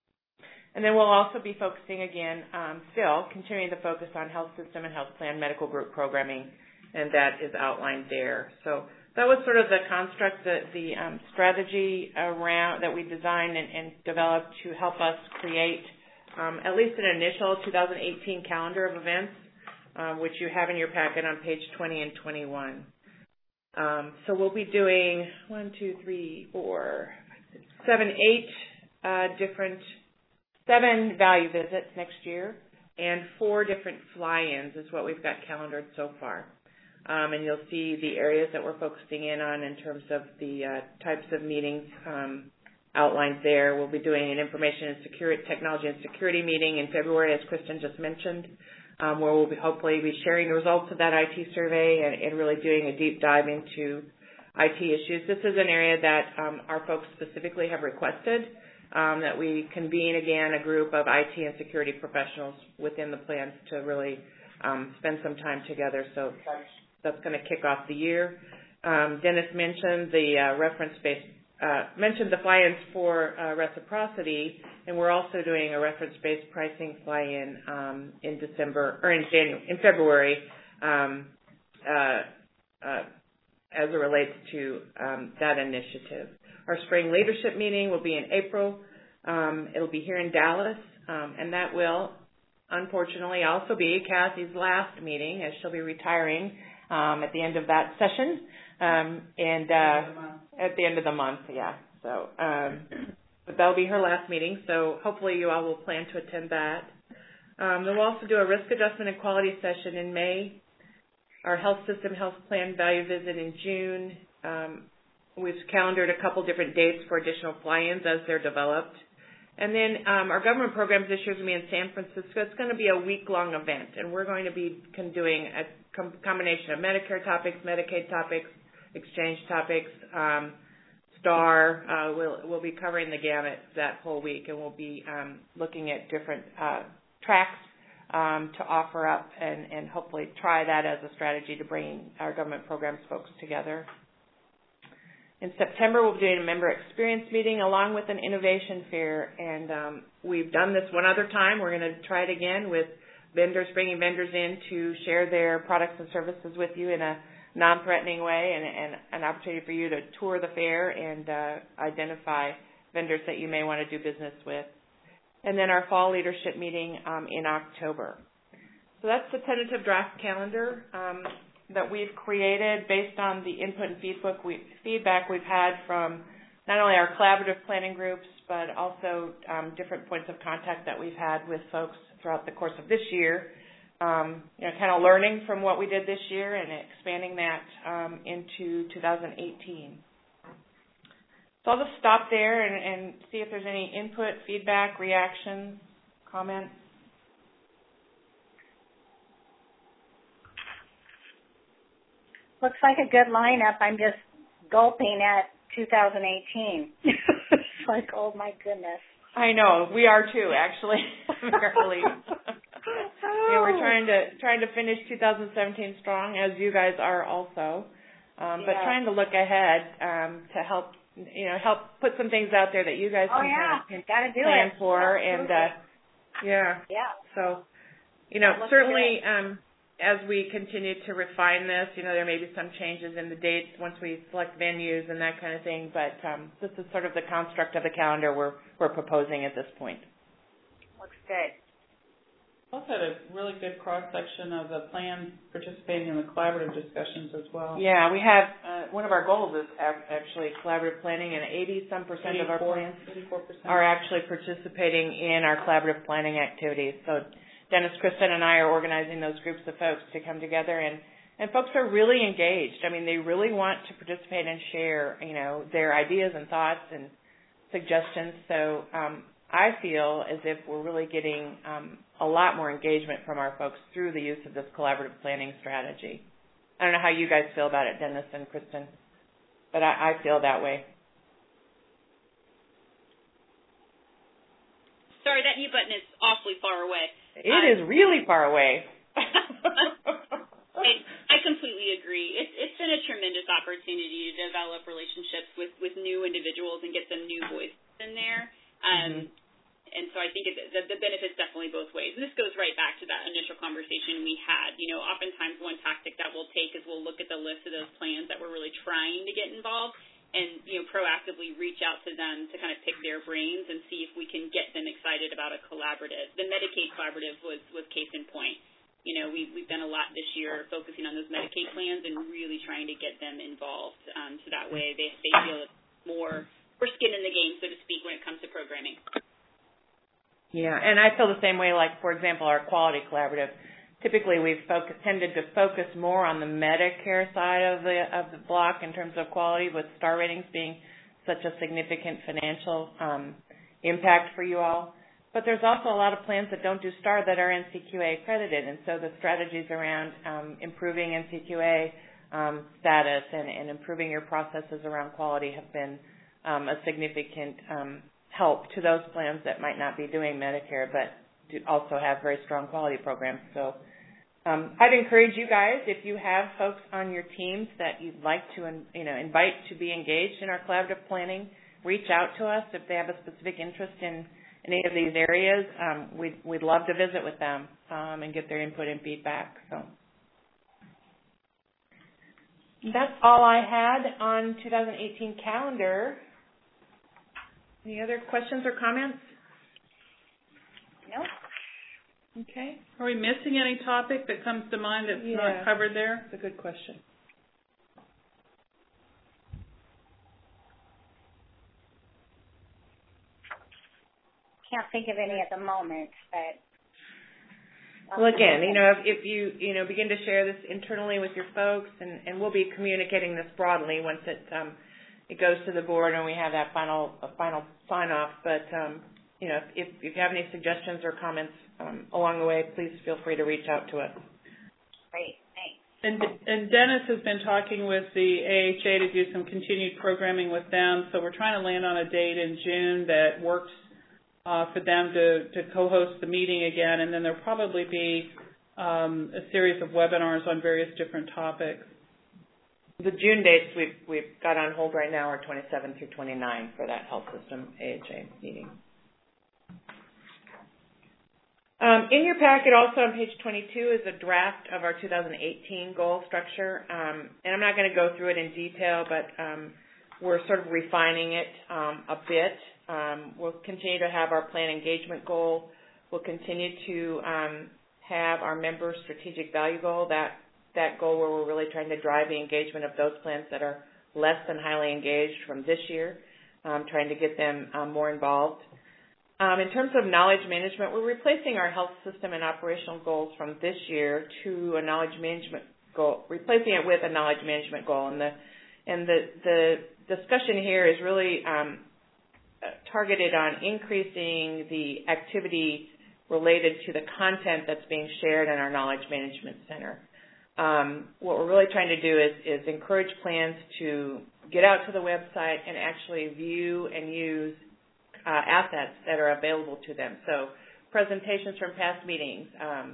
And then we'll also be focusing again, still continuing to focus on health system and health plan medical group programming, and that is outlined there. So that was sort of the construct, the strategy around that we designed and developed to help us create at least an initial 2018 calendar of events, which you have in your packet on page 20 and 21. So we'll be doing 7 value visits next year, and 4 different fly-ins is what we've got calendared so far. And you'll see the areas that we're focusing in on in terms of the types of meetings outlined there. We'll be doing an information and technology and security meeting in February, as Kristen just mentioned, where we'll be hopefully be sharing the results of that IT survey and really doing a deep dive into IT issues. This is an area that our folks specifically have requested, that we convene again a group of IT and security professionals within the plans to really spend some time together. So that's going to kick off the year. Dennis mentioned the mentioned the fly-ins for reciprocity, and we're also doing a reference-based pricing fly-in in February as it relates to that initiative. Our spring leadership meeting will be in April. It'll be here in Dallas, and that will, unfortunately, also be Kathy's last meeting, as she'll be retiring at the end of that session, at the end of the month, yeah. So, but that'll be her last meeting. So hopefully you all will plan to attend that. Then we'll also do a risk adjustment and quality session in May, our health system health plan value visit in June. We've calendared a couple different dates for additional fly-ins as they're developed. And then our government programs this year is going to be in San Francisco. It's going to be a week-long event, and we're going to be doing a combination of Medicare topics, Medicaid topics, exchange topics, STAR. We'll be covering the gamut that whole week, and we'll be looking at different tracks to offer up and hopefully try that as a strategy to bring our government programs folks together. In September, we'll be doing a member experience meeting along with an innovation fair, and we've done this one other time. We're going to try it again with vendors, bringing vendors in to share their products and services with you in a non-threatening way, and an opportunity for you to tour the fair and identify vendors that you may want to do business with. And then our fall leadership meeting in October. So that's the tentative draft calendar that we've created based on the input and feedback we've had from not only our collaborative planning groups, but also different points of contact that we've had with folks throughout the course of this year. Kind of learning from what we did this year and expanding that into 2018. So I'll just stop there and see if there's any input, feedback, reactions, comments. Looks like a good lineup. I'm just gulping at 2018. It's like, oh my goodness. I know, we are too, actually. We're trying to finish 2017 strong, as you guys are also. But trying to look ahead to help put some things out there that you guys can plan for. And so, certainly as we continue to refine this, there may be some changes in the dates once we select venues and that kind of thing. But this is sort of the construct of the calendar we're proposing at this point. Looks good. Also had a really good cross-section of the plans participating in the collaborative discussions as well. Yeah, we have, one of our goals is actually collaborative planning, and 80-some% of our plans 84% are actually participating in our collaborative planning activities. So Dennis, Kristen, and I are organizing those groups of folks to come together, and folks are really engaged. I mean, they really want to participate and share, their ideas and thoughts and suggestions. So I feel as if we're really getting a lot more engagement from our folks through the use of this collaborative planning strategy. I don't know how you guys feel about it, Dennis and Kristen, but I feel that way. Sorry, that mute button is awfully far away. It is really far away. I completely agree. It's been a tremendous opportunity to develop relationships with new individuals and get some new voices in there. And so I think the benefit's definitely both ways. And this goes right back to that initial conversation we had. Oftentimes one tactic that we'll take is we'll look at the list of those plans that we're really trying to get involved and, proactively reach out to them to kind of pick their brains and see if we can get them excited about a collaborative. The Medicaid collaborative was case in point. We've done a lot this year focusing on those Medicaid plans and really trying to get them involved so that way they feel more skin in the game, so to speak, when it comes to programming. Yeah, and I feel the same way, like, for example, our quality collaborative. Typically, we've tended to focus more on the Medicare side of the block in terms of quality, with STAR ratings being such a significant financial impact for you all. But there's also a lot of plans that don't do STAR that are NCQA accredited, and so the strategies around improving NCQA status and improving your processes around quality have been a significant help to those plans that might not be doing Medicare but do also have very strong quality programs. So I'd encourage you guys, if you have folks on your teams that you'd like to invite to be engaged in our collaborative planning, reach out to us if they have a specific interest in any of these areas. We'd love to visit with them and get their input and feedback. So that's all I had on 2018 calendar. Any other questions or comments? No. Okay. Are we missing any topic that comes to mind that's not covered there? That's a good question. Can't think of any at the moment, but Well, again, if you begin to share this internally with your folks, and we'll be communicating this broadly once it goes to the board and we have that final sign off. But if you have any suggestions or comments along the way, please feel free to reach out to us. Great, thanks. And Dennis has been talking with the AHA to do some continued programming with them. So we're trying to land on a date in June that works for them to co-host the meeting again, and then there'll probably be a series of webinars on various different topics. The June dates we've got on hold right now are 27 through 29 for that health system AHA meeting. In your packet also on page 22 is a draft of our 2018 goal structure. And I'm not going to go through it in detail, but we're sort of refining it a bit. We'll continue to have our plan engagement goal. We'll continue to have our member strategic value goal, that goal where we're really trying to drive the engagement of those plans that are less than highly engaged from this year, trying to get them more involved. In terms of knowledge management, we're replacing our health system and operational goals from this year to a knowledge management goal, replacing it with a knowledge management goal. And the discussion here is really targeted on increasing the activity related to the content that's being shared in our knowledge management center. What we're really trying to do is encourage plans to get out to the website and actually view and use assets that are available to them. So presentations from past meetings,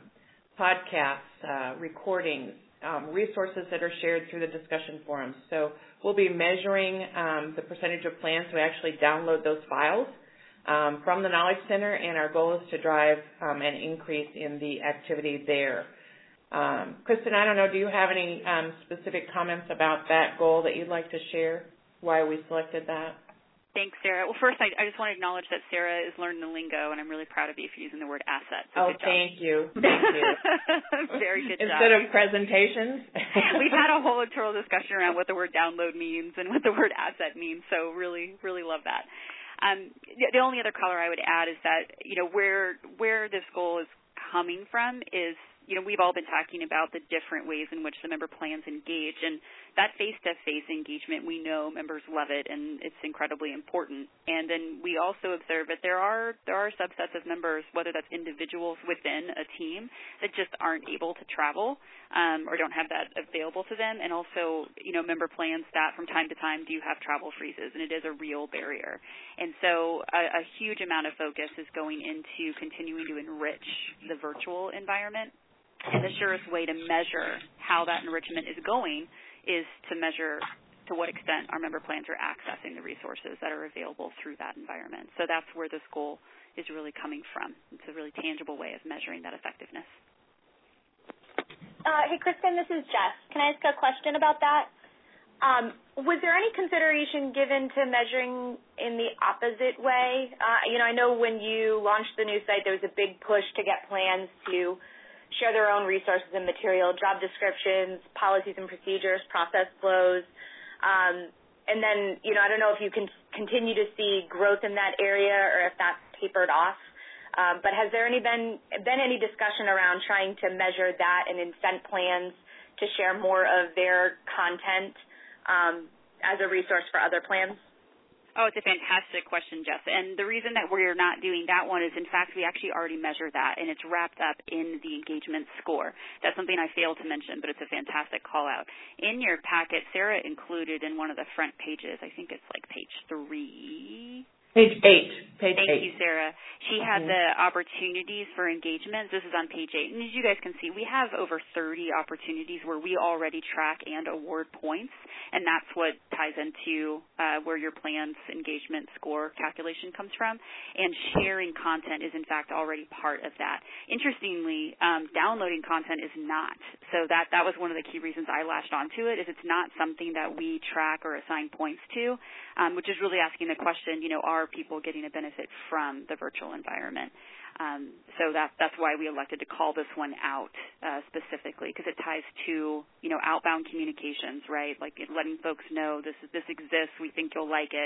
podcasts, recordings, resources that are shared through the discussion forums. So we'll be measuring the percentage of plans who actually download those files from the Knowledge Center, and our goal is to drive an increase in the activity there. Kristen, I don't know, do you have any specific comments about that goal that you'd like to share, why we selected that? Thanks, Sarah. Well, first, I just want to acknowledge that Sarah is learning the lingo, and I'm really proud of you for using the word asset. So thank you. Thank you. Very good job. Instead of presentations. We've had a whole internal discussion around what the word download means and what the word asset means, so really, really love that. The only other color I would add is that, where this goal is coming from is, we've all been talking about the different ways in which the member plans engage, and that face-to-face engagement, we know members love it, and it's incredibly important. And then we also observe that there are subsets of members, whether that's individuals within a team, that just aren't able to travel or don't have that available to them, and also, member plans that from time to time do have travel freezes, and it is a real barrier. And so a huge amount of focus is going into continuing to enrich the virtual environment. And the surest way to measure how that enrichment is going is to measure to what extent our member plans are accessing the resources that are available through that environment. So that's where this goal is really coming from. It's a really tangible way of measuring that effectiveness. Hey, Kristen, this is Jess. Can I ask a question about that? Was there any consideration given to measuring in the opposite way? I know when you launched the new site, there was a big push to get plans to share their own resources and material, job descriptions, policies and procedures, process flows. And then, I don't know if you can continue to see growth in that area or if that's tapered off. But has there been any discussion around trying to measure that and incent plans to share more of their content as a resource for other plans? Oh, it's a fantastic question, Jess. And the reason that we're not doing that one is, in fact, we actually already measure that, and it's wrapped up in the engagement score. That's something I failed to mention, but it's a fantastic call-out. In your packet, Sarah included in one of the front pages, I think it's like page 3. Page 8. Thank you, Sarah. She had the opportunities for engagement. This is on page 8. And as you guys can see, we have over 30 opportunities where we already track and award points, and that's what ties into where your plan's engagement score calculation comes from. And sharing content is, in fact, already part of that. Interestingly, downloading content is not. So that was one of the key reasons I latched onto it, is it's not something that we track or assign points to, which is really asking the question, are people getting a benefit from the virtual environment? So that's why we elected to call this one out specifically, because it ties to, outbound communications, right? Like letting folks know this exists, we think you'll like it.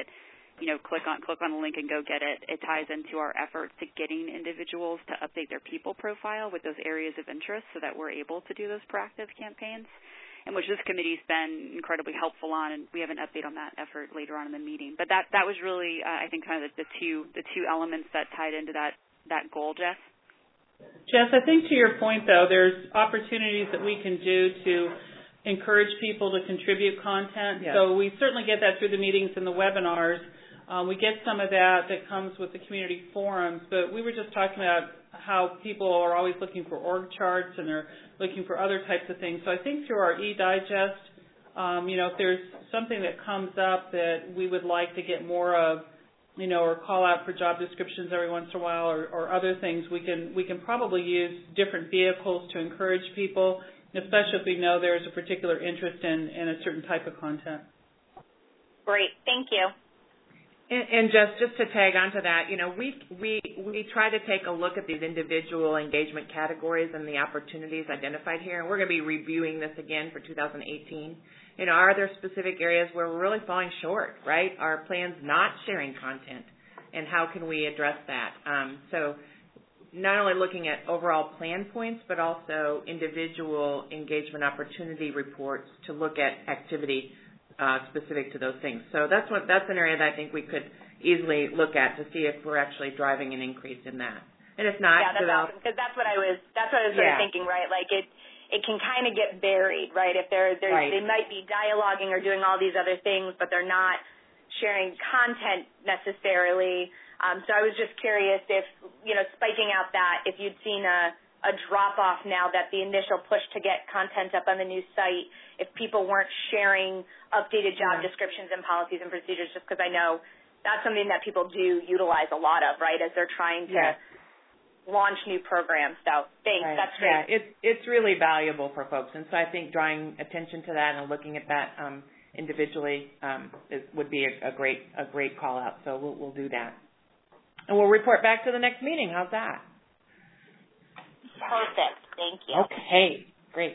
click on the link and go get it. It ties into our efforts to getting individuals to update their people profile with those areas of interest so that we're able to do those proactive campaigns, and which this committee's been incredibly helpful on, and we have an update on that effort later on in the meeting. But that was really, I think, kind of the two elements that tied into that goal, Jess. Jess, I think to your point, though, there's opportunities that we can do to encourage people to contribute content. Yes. So we certainly get that through the meetings and the webinars. We get some of that comes with the community forums, but we were just talking about how people are always looking for org charts and they're looking for other types of things. So I think through our e-digest, if there's something that comes up that we would like to get more of, or call out for job descriptions every once in a while or other things, we can probably use different vehicles to encourage people, especially if we know there's a particular interest in a certain type of content. Great. Thank you. And just to tag onto that, we try to take a look at these individual engagement categories and the opportunities identified here, and we're going to be reviewing this again for 2018. Are there specific areas where we're really falling short, right? Are plans not sharing content, and how can we address that? So not only looking at overall plan points, but also individual engagement opportunity reports to look at activity specific to those things. So that's an area that I think we could easily look at to see if we're actually driving an increase in that. And if not, that's awesome, because that's what I was sort of thinking, right? Like it can kind of get buried, right? If they're right. They might be dialoguing or doing all these other things, but they're not sharing content necessarily. So I was just curious if, spiking out that, if you'd seen a drop-off now that the initial push to get content up on the new site, if people weren't sharing updated job descriptions and policies and procedures, just because I know that's something that people do utilize a lot of, right, as they're trying to launch new programs. So thanks. Right. That's great. Yeah, it's really valuable for folks. And so I think drawing attention to that and looking at that individually would be a great call out. So we'll do that. And we'll report back to the next meeting. How's that? Perfect. Thank you. Okay. Great.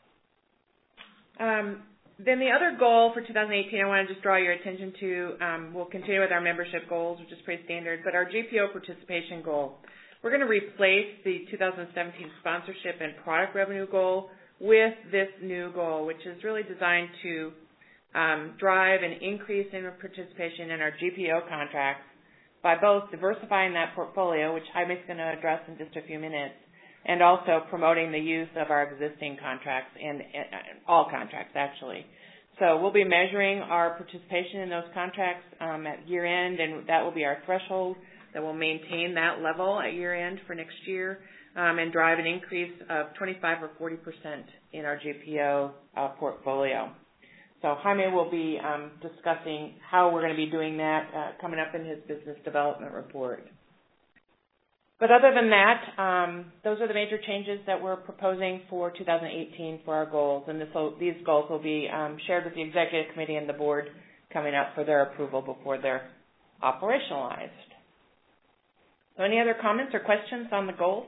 Then the other goal for 2018 I want to just draw your attention to, we'll continue with our membership goals, which is pretty standard, but our GPO participation goal. We're going to replace the 2017 sponsorship and product revenue goal with this new goal, which is really designed to drive an increase in participation in our GPO contracts by both diversifying that portfolio, which Jaime's going to address in just a few minutes, and also promoting the use of our existing contracts and all contracts, actually. So we'll be measuring our participation in those contracts at year end, and that will be our threshold that will maintain that level at year end for next year and drive an increase of 25 or 40% in our GPO portfolio. So Jaime will be discussing how we're going to be doing that coming up in his business development report. But other than that, those are the major changes that we're proposing for 2018 for our goals, and these goals will be shared with the executive committee and the board coming up for their approval before they're operationalized. So any other comments or questions on the goals?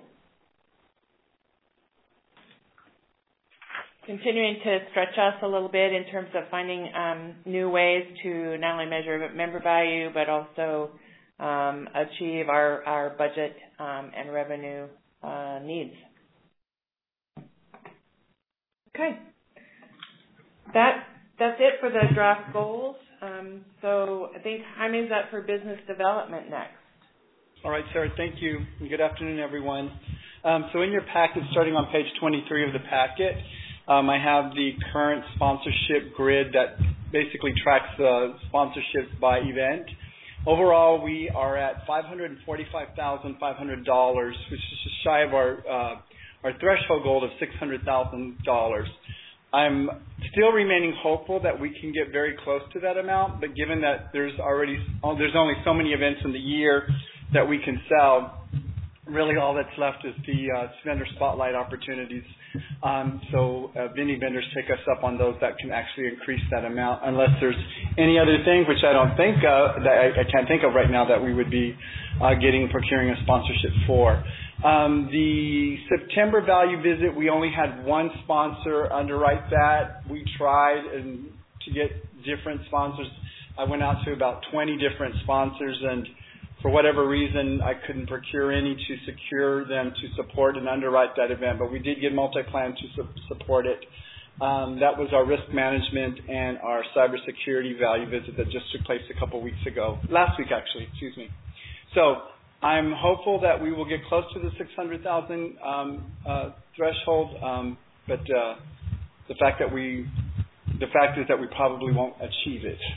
Continuing to stretch us a little bit in terms of finding new ways to not only measure member value, but also achieve our budget and revenue needs. Okay. That's it for the draft goals. So I think Jaime's up for business development next. All right, Sarah, thank you. Good afternoon, everyone. So in your packet, starting on page 23 of the packet, I have the current sponsorship grid that basically tracks the sponsorships by event. Overall, we are at $545,500, which is just shy of our threshold goal of $600,000. I'm still remaining hopeful that we can get very close to that amount, but given that there's only so many events in the year that we can sell, really all that's left is the vendor spotlight opportunities. So if any vendors take us up on those, that can actually increase that amount, unless there's any other things, which I don't think that I can't think of right now that we would be procuring a sponsorship for. The September value visit, we only had one sponsor underwrite that. We tried to get different sponsors I went out to about 20 different sponsors, and for whatever reason, I couldn't procure any to secure them to support and underwrite that event, but we did get MultiPlan to support it. That was our risk management and our cybersecurity value visit that just took place last week actually, excuse me. So I'm hopeful that we will get close to the 600,000 threshold, but the fact is that we probably won't achieve it.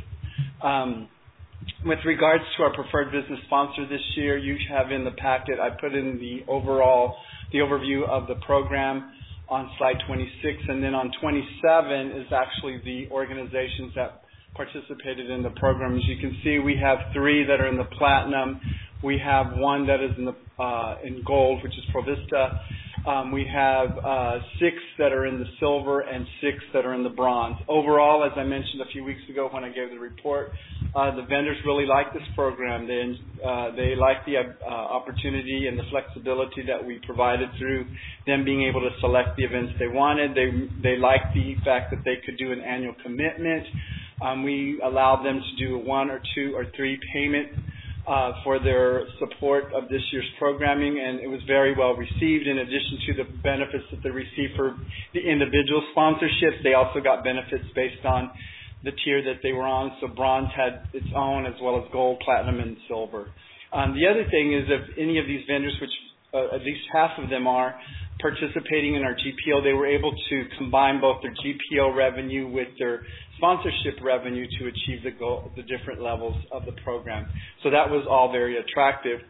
With regards to our preferred business sponsor this year, you have in the packet, I put in the overview of the program on slide 26, and then on 27 is actually the organizations that participated in the program. As you can see, we have 3 that are in the platinum. We have 1 that is in gold, which is Provista. We have 6 that are in the silver and 6 that are in the bronze. Overall, as I mentioned a few weeks ago when I gave the report, the vendors really like this program. They like the opportunity and the flexibility that we provided through them being able to select the events they wanted. They like the fact that they could do an annual commitment. We allowed them to do 1 or 2 or 3 payment for their support of this year's programming, and it was very well received. In addition to the benefits that they received for the individual sponsorships, they also got benefits based on the tier that they were on. So bronze had its own, as well as gold, platinum, and silver. The other thing is, if any of these vendors, which at least half of them are participating in our GPO, they were able to combine both their GPO revenue with their sponsorship revenue to achieve the different levels of the program. So that was all very attractive.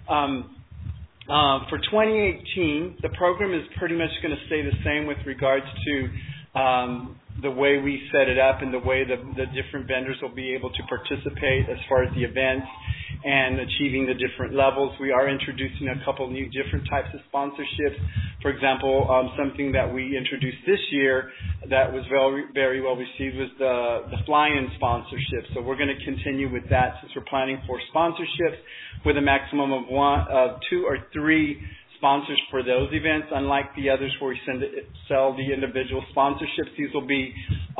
For 2018, the program is pretty much going to stay the same with regards to the way we set it up and the way the different vendors will be able to participate as far as the events and achieving the different levels. We are introducing a couple new different types of sponsorships. For example, something that we introduced this year that was very, very well received was the fly-in sponsorship. So we're going to continue with that since we're planning for sponsorships with a maximum of 2 or 3 sponsors for those events. Unlike the others where we sell the individual sponsorships, these will be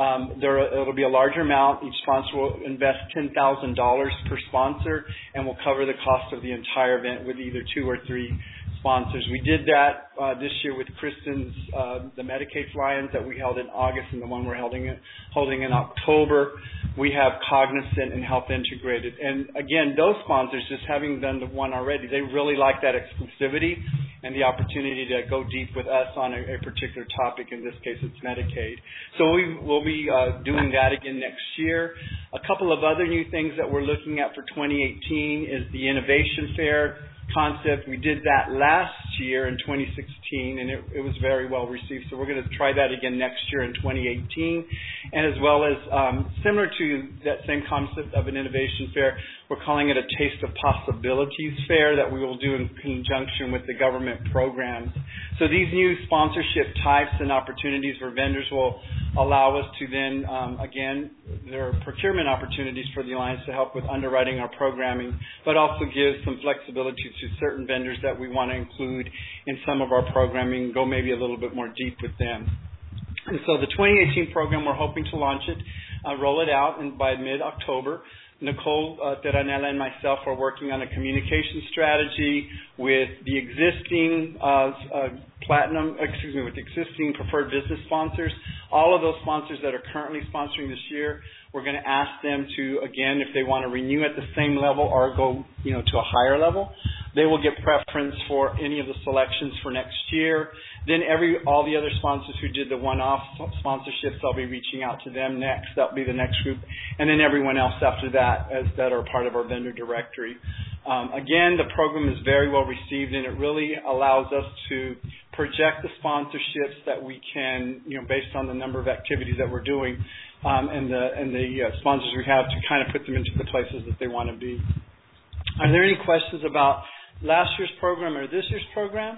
it'll be a larger amount. Each sponsor will invest $10,000 per sponsor and will cover the cost of the entire event with either 2 or 3 sponsors. We did that this year with Kristen's the Medicaid fly-ins that we held in August and the one we're holding in October. We have Cognizant and Health Integrated. And again, those sponsors, just having done the one already, they really like that exclusivity and the opportunity to go deep with us on a particular topic. In this case, it's Medicaid. So we'll be doing that again next year. A couple of other new things that we're looking at for 2018 is the Innovation Fair concept. We did that last year in 2016, and it was very well received. So we're going to try that again next year in 2018. And as well as similar to that same concept of an innovation fair, we're calling it a Taste of Possibilities fair that we will do in conjunction with the government programs. So these new sponsorship types and opportunities for vendors will allow us to then, again, there are procurement opportunities for the Alliance to help with underwriting our programming, but also give some flexibility to certain vendors that we want to include in some of our programming, go maybe a little bit more deep with them. And so the 2018 program, we're hoping to launch it, roll it out by mid-October. Nicole Terranella and myself are working on a communication strategy with the existing with the existing preferred business sponsors. All of those sponsors that are currently sponsoring this year, we're going to ask them to, again, if they want to renew at the same level or go, to a higher level, they will get preference for any of the selections for next year. Then all the other sponsors who did the one-off sponsorships, I'll be reaching out to them next. That'll be the next group. And then everyone else after that that are part of our vendor directory. Again, the program is very well received, and it really allows us to project the sponsorships that we can, based on the number of activities that we're doing and the sponsors we have, to kind of put them into the places that they want to be. Are there any questions about last year's program or this year's program?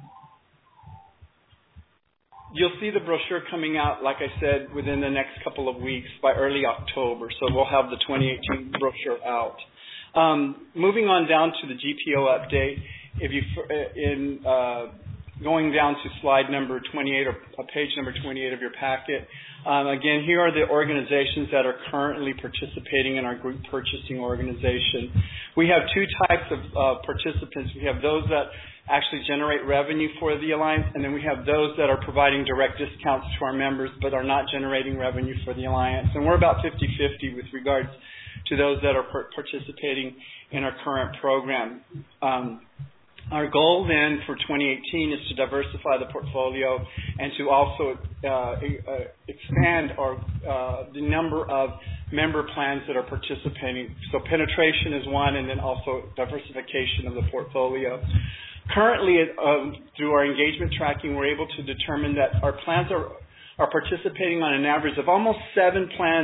You'll see the brochure coming out, like I said, within the next couple of weeks by early October. So we'll have the 2018 brochure out. Moving on down to the GPO update, going down to slide number 28 or page number 28 of your packet. Again, here are the organizations that are currently participating in our group purchasing organization. We have two types of participants. We have those that actually generate revenue for the Alliance, and then we have those that are providing direct discounts to our members but are not generating revenue for the Alliance. And we're about 50-50 with regards to those that are participating in our current program. Our goal then for 2018 is to diversify the portfolio and to also expand the number of member plans that are participating. So penetration is one, and then also diversification of the portfolio. Currently, through our engagement tracking, we're able to determine that our plans are participating on an average of almost 7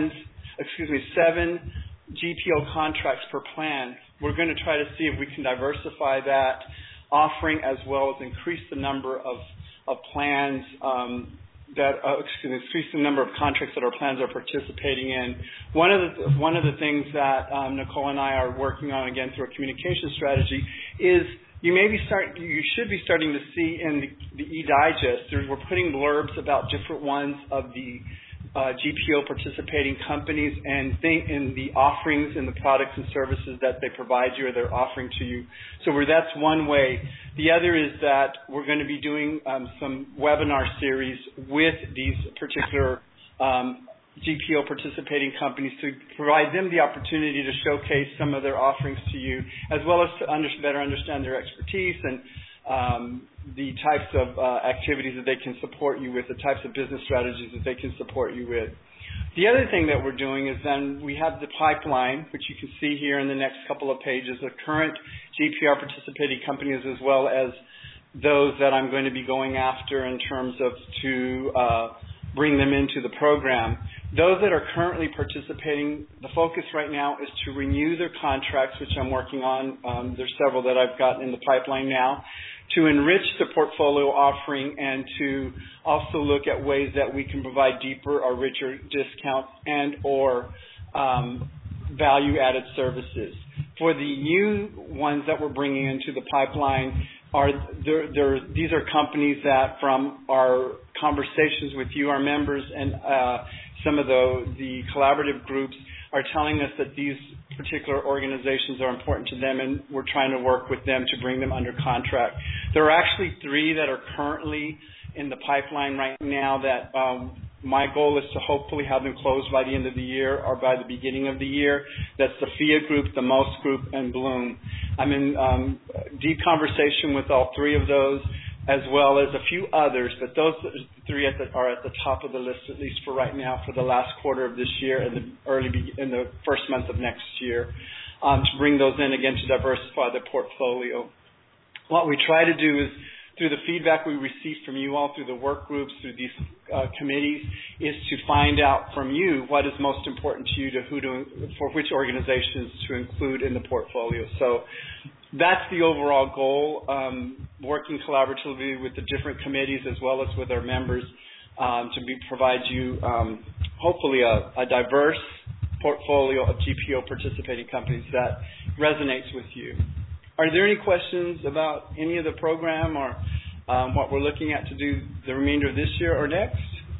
GPO contracts per plan. We're going to try to see if we can diversify that offering as well as increase the number of plans increase the number of contracts that our plans are participating in. One of the things that Nicole and I are working on, again, through a communication strategy, is you should be starting to see in the e-digest, we're putting blurbs about different ones of the GPO participating companies and in the offerings and the products and services that they provide you or they're offering to you. So that's one way. The other is that we're going to be doing some webinar series with these particular GPO participating companies to provide them the opportunity to showcase some of their offerings to you, as well as to better understand their expertise and the types of activities that they can support you with, the types of business strategies that they can support you with. The other thing that we're doing is then we have the pipeline, which you can see here in the next couple of pages, of current GPR participating companies as well as those that I'm going to be going after in terms of to bring them into the program. Those that are currently participating, the focus right now is to renew their contracts, which I'm working on. There's several that I've got in the pipeline now, to enrich the portfolio offering and to also look at ways that we can provide deeper or richer discounts and or value-added services. For the new ones that we're bringing into the pipeline, these are companies that from our conversations with you, our members, and some of the collaborative groups are telling us that these particular organizations are important to them, and we're trying to work with them to bring them under contract. There are actually 3 that are currently in the pipeline right now that my goal is to hopefully have them closed by the end of the year or by the beginning of the year. That's the FIA Group, the MOST Group, and Bloom. I'm in deep conversation with all 3 of those, as well as a few others, but those 3 are at the top of the list, at least for right now, for the last quarter of this year and in the first month of next year, to bring those in again to diversify the portfolio. What we try to do is, through the feedback we receive from you all, through the work groups, through these committees, is to find out from you what is most important to you, for which organizations to include in the portfolio. So that's the overall goal, working collaboratively with the different committees as well as with our members to provide you hopefully a diverse portfolio of GPO participating companies that resonates with you. Are there any questions about any of the program or what we're looking at to do the remainder of this year or next?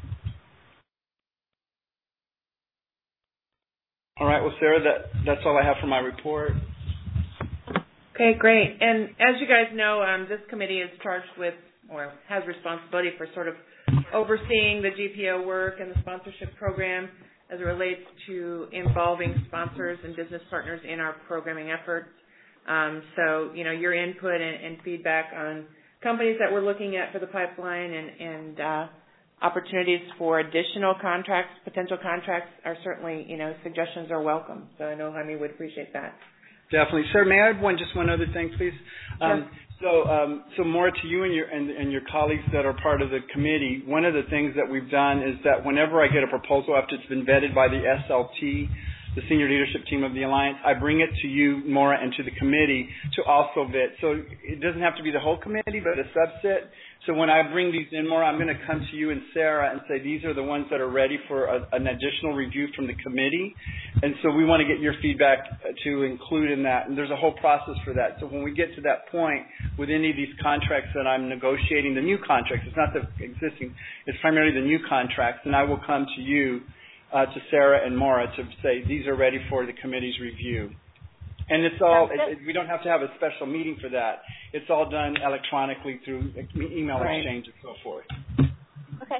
All right, well, Sarah, that's all I have for my report. Okay, great. And as you guys know, this committee is charged with, or has responsibility for sort of overseeing the GPO work and the sponsorship program as it relates to involving sponsors and business partners in our programming efforts. So, your input and feedback on companies that we're looking at for the pipeline and opportunities for additional contracts, potential contracts are certainly, suggestions are welcome. So I know Jaime would appreciate that. Definitely. Sir, may I add just one other thing, please? Sure. So more to you and your colleagues that are part of the committee, one of the things that we've done is that whenever I get a proposal after it's been vetted by the SLT, the senior leadership team of the Alliance, I bring it to you, Maura, and to the committee to also vet. So it doesn't have to be the whole committee, but a subset. So when I bring these in, Maura, I'm going to come to you and Sarah and say these are the ones that are ready for an additional review from the committee. And so we want to get your feedback to include in that. And there's a whole process for that. So when we get to that point, with any of these contracts that I'm negotiating, the new contracts. It's not the existing. It's primarily the new contracts. And I will come to you, to Sarah and Maura, to say these are ready for the committee's review. And it's all, we don't have to have a special meeting for that. It's all done electronically through email exchange and so forth. Okay.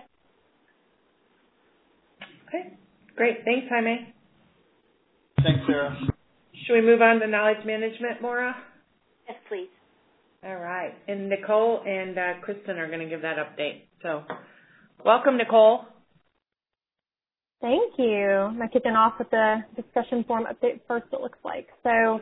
Okay. Great. Thanks, Jaime. Thanks, Sarah. Should we move on to knowledge management, Maura? Yes, please. All right. And Nicole and Kristen are going to give that update. So welcome, Nicole. Thank you. I'm kicking off with the discussion forum update first, it looks like. So,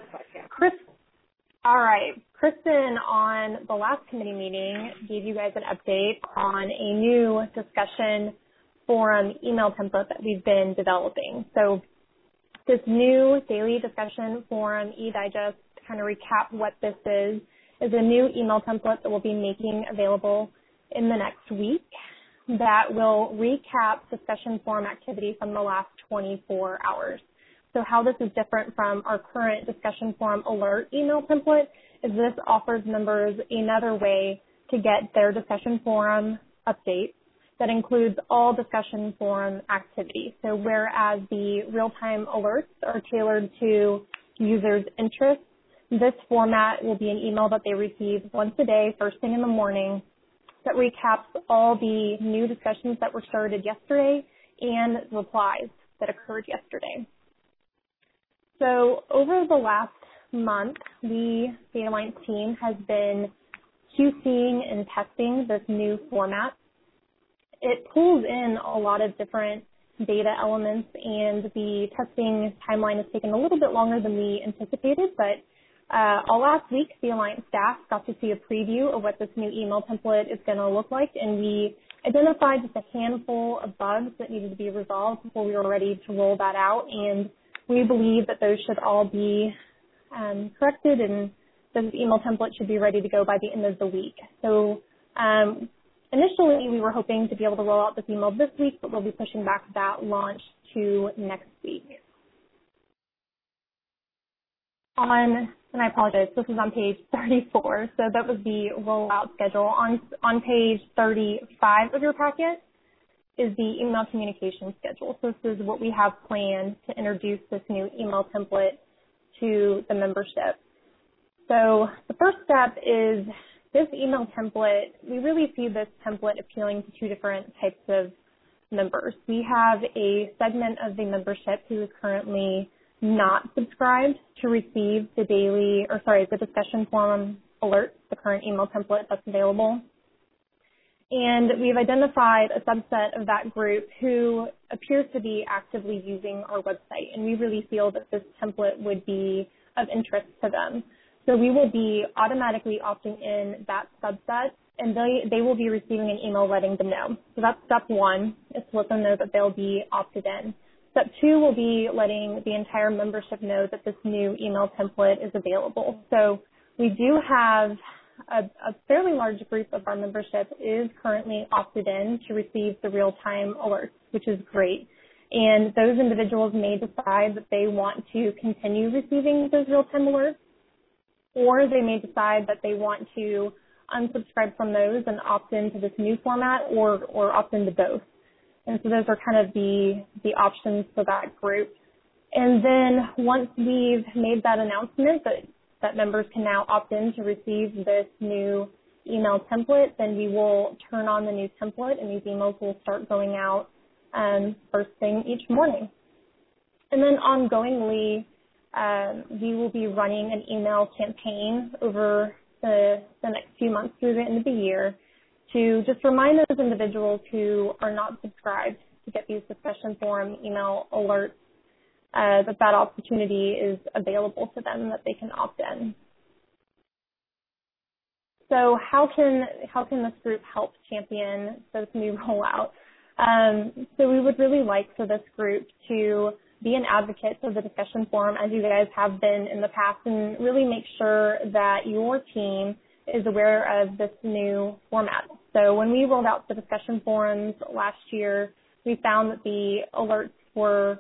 Kristen on the last committee meeting gave you guys an update on a new discussion forum email template that we've been developing. So this new daily discussion forum e-digest, to kind of recap what this is a new email template that we'll be making available in the next week that will recap discussion forum activity from the last 24 hours. So how this is different from our current discussion forum alert email template is this offers members another way to get their discussion forum updates that includes all discussion forum activity. So whereas the real-time alerts are tailored to users' interests, this format will be an email that they receive once a day, first thing in the morning, that recaps all the new discussions that were started yesterday and replies that occurred yesterday. So over the last month, the Data Alliance team has been QCing and testing this new format. It pulls in a lot of different data elements, and the testing timeline has taken a little bit longer than we anticipated, but all last week, the Alliance staff got to see a preview of what this new email template is going to look like, and we identified just a handful of bugs that needed to be resolved before we were ready to roll that out, and we believe that those should all be corrected, and this email template should be ready to go by the end of the week. So initially, we were hoping to be able to roll out this email this week, but we'll be pushing back that launch to next week. And I apologize, this is on page 34, so that was the rollout schedule. On page 35 of your packet is the email communication schedule. So this is what we have planned to introduce this new email template to the membership. So the first step is this email template. We really see this template appealing to two different types of members. We have a segment of the membership who is currently not subscribed to receive the discussion forum alerts, the current email template that's available. And we've identified a subset of that group who appears to be actively using our website, and we really feel that this template would be of interest to them. So we will be automatically opting in that subset, and they will be receiving an email letting them know. So that's step one, is to let them know that they'll be opted in. Step two will be letting the entire membership know that this new email template is available. So we do have a fairly large group of our membership is currently opted in to receive the real-time alerts, which is great. And those individuals may decide that they want to continue receiving those real-time alerts, or they may decide that they want to unsubscribe from those and opt into this new format or opt into both. And so those are kind of the options for that group. And then once we've made that announcement that members can now opt in to receive this new email template, then we will turn on the new template, and these emails will start going out first thing each morning. And then ongoingly, we will be running an email campaign over the next few months through the end of the year to just remind those individuals who are not subscribed to get these discussion forum email alerts that opportunity is available to them, that they can opt in. So how can this group help champion this new rollout? So we would really like for this group to be an advocate for the discussion forum, as you guys have been in the past, and really make sure that your team is aware of this new format. So when we rolled out the discussion forums last year, we found that the alerts were,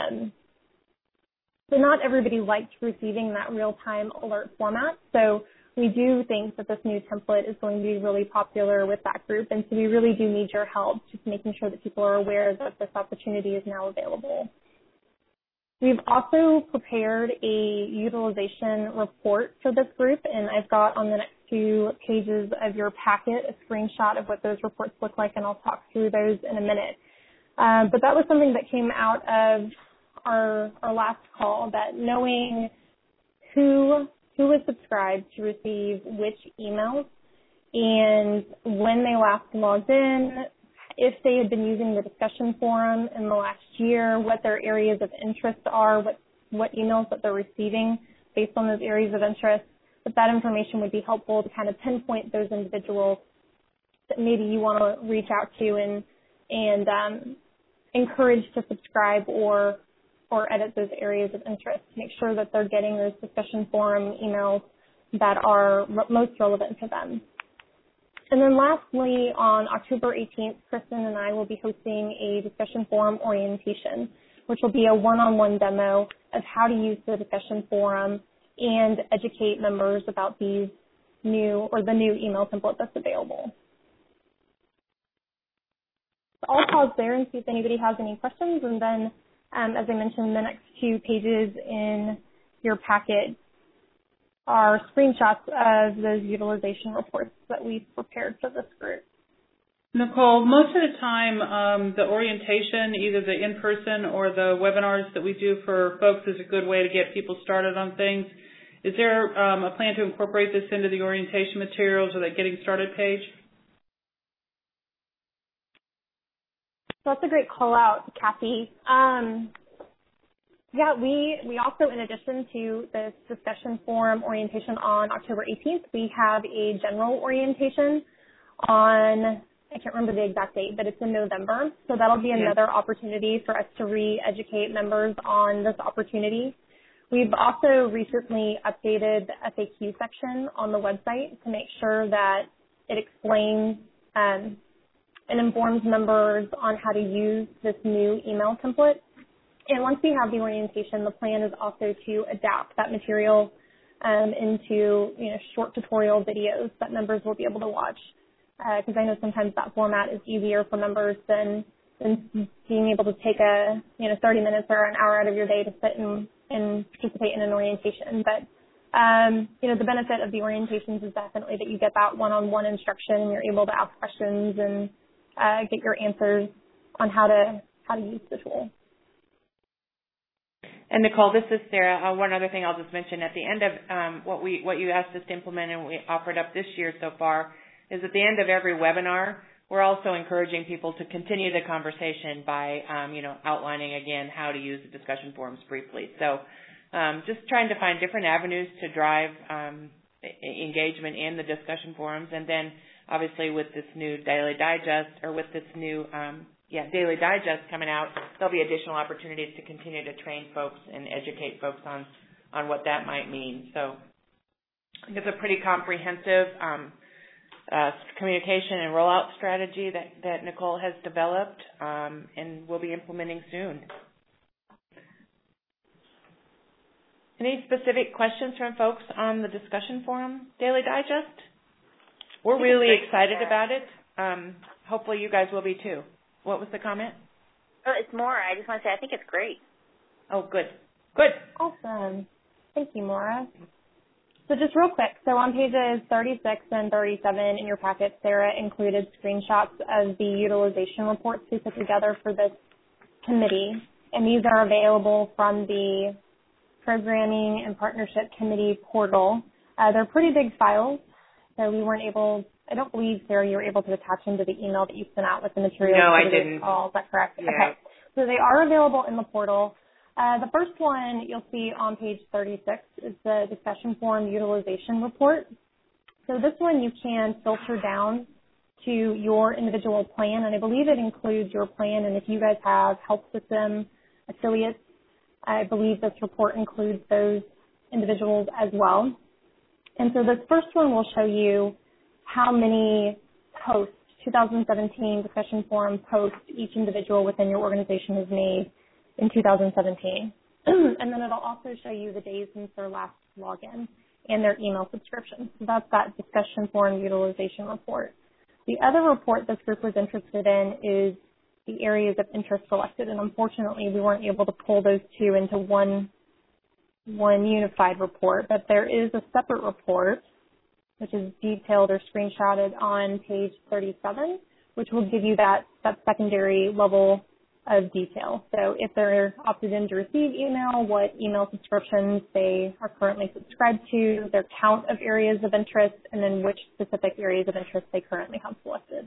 so not everybody liked receiving that real-time alert format. So we do think that this new template is going to be really popular with that group, and so we really do need your help just making sure that people are aware that this opportunity is now available. We've also prepared a utilization report for this group, and I've got on the next 2 pages of your packet a screenshot of what those reports look like, and I'll talk through those in a minute. But that was something that came out of our last call, that knowing who was subscribed to receive which emails and when they last logged in, if they had been using the discussion forum in the last year, what their areas of interest are, what emails that they're receiving based on those areas of interest, that information would be helpful to kind of pinpoint those individuals that maybe you want to reach out to and encourage to subscribe or edit those areas of interest. Make sure that they're getting those discussion forum emails that are most relevant to them. And then lastly, on October 18th, Kristen and I will be hosting a discussion forum orientation, which will be a one-on-one demo of how to use the discussion forum and educate members about the new email template that's available. So I'll pause there and see if anybody has any questions, and then, as I mentioned, the next 2 pages in your packet are screenshots of those utilization reports that we've prepared for this group. Nicole, most of the time, the orientation, either the in-person or the webinars that we do for folks, is a good way to get people started on things. Is there a plan to incorporate this into the orientation materials or that getting started page? So that's a great call out, Kathy. Yeah, we also, in addition to this discussion forum orientation on October 18th, we have a general orientation on, I can't remember the exact date, but it's in November. So that'll be another opportunity for us to re-educate members on this opportunity. We've also recently updated the FAQ section on the website to make sure that it explains and informs members on how to use this new email template. And once we have the orientation, the plan is also to adapt that material into short tutorial videos that members will be able to watch. Because I know sometimes that format is easier for members than being able to take 30 minutes or an hour out of your day to sit and participate in an orientation. But the benefit of the orientations is definitely that you get that one-on-one instruction and you're able to ask questions and get your answers on how to use the tool. And Nicole, this is Sarah. One other thing I'll just mention at the end of what you asked us to implement and we offered up this year so far is at the end of every webinar, we're also encouraging people to continue the conversation by, outlining again how to use the discussion forums briefly. So just trying to find different avenues to drive engagement in the discussion forums. And then obviously with this new Daily Digest or with this new Daily Digest coming out, there'll be additional opportunities to continue to train folks and educate folks on what that might mean. So I think it's a pretty comprehensive communication and rollout strategy that Nicole has developed and will be implementing soon. Any specific questions from folks on the discussion forum Daily Digest? We're really excited about it. Hopefully you guys will be too. What was the comment? Oh, it's Maura. I just want to say I think it's great. Oh, good. Good. Awesome. Thank you, Maura. So just real quick, so on pages 36 and 37 in your packet, Sarah included screenshots of the utilization reports we put together for this committee, and these are available from the Programming and Partnership Committee portal. They're pretty big files, so we weren't able, I don't believe, Sarah, you were able to attach them to the email that you sent out with the materials. No, I didn't. Call. Is that correct? Yeah. Okay. So they are available in the portal. The first one you'll see on page 36 is the discussion forum utilization report. So this one you can filter down to your individual plan, and I believe it includes your plan. And if you guys have health system affiliates, I believe this report includes those individuals as well. And so this first one will show you how many posts, 2017 discussion forum posts, each individual within your organization has made in 2017. And then it'll also show you the days since their last login. and their email subscriptions. So that's that discussion forum utilization report. The other report this group was interested in is the areas of interest selected, and unfortunately we weren't able to pull those two into one unified report, but there is a separate report which is detailed or screenshotted on page 37, which will give you that secondary level of detail. So if they're opted in to receive email, what email subscriptions they are currently subscribed to, their count of areas of interest, and then which specific areas of interest they currently have selected.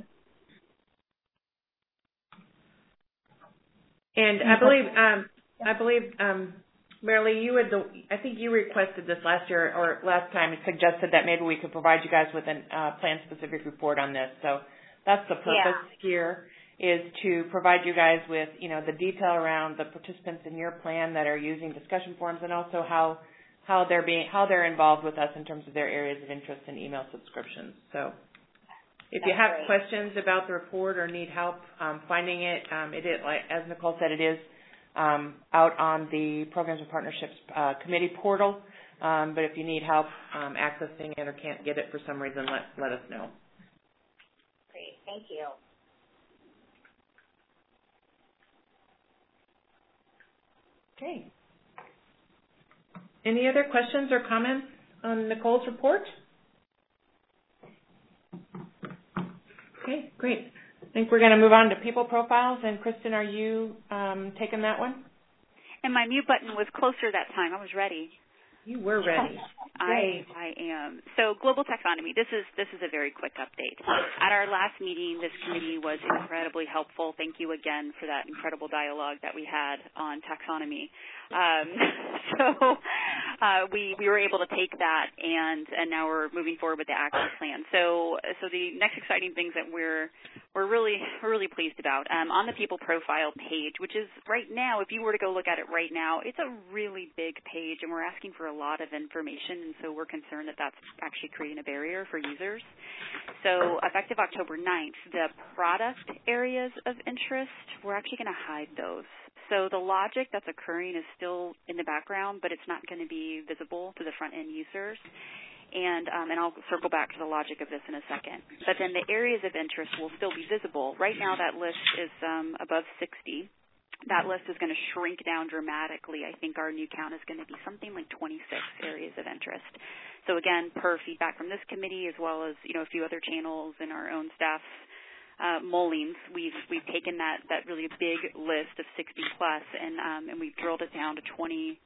And I believe, Marilee, I think you requested this last year or last time and suggested that maybe we could provide you guys with a plan-specific report on this. So that's the purpose here, is to provide you guys with, the detail around the participants in your plan that are using discussion forums, and also how they're involved with us in terms of their areas of interest and email subscriptions. So if you have questions about the report or need help finding it, as Nicole said, it is out on the Programs and Partnerships Committee portal. But if you need help accessing it or can't get it for some reason, let us know. Great, thank you. Okay. Any other questions or comments on Nicole's report? Okay, great. I think we're going to move on to people profiles. And Kristen, are you taking that one? And my mute button was closer that time. I was ready. You were ready. I am. So global taxonomy, this is a very quick update. At our last meeting, this committee was incredibly helpful. Thank you again for that incredible dialogue that we had on taxonomy. We were able to take that, and now we're moving forward with the action plan. So the next exciting things that we're really pleased about on the people profile page, which is right now, if you were to go look at it right now, it's a really big page, and we're asking for a lot of information, and so we're concerned that that's actually creating a barrier for users. So effective October 9th, the product areas of interest, we're actually going to hide those. So the logic that's occurring is still in the background, but it's not going to be visible to the front-end users. And I'll circle back to the logic of this in a second. But then the areas of interest will still be visible. Right now that list is above 60. That list is going to shrink down dramatically. I think our new count is going to be something like 26 areas of interest. So again, per feedback from this committee, as well as a few other channels in our own staff mullings, we've taken that really big list of 60 plus, and we've drilled it down to 26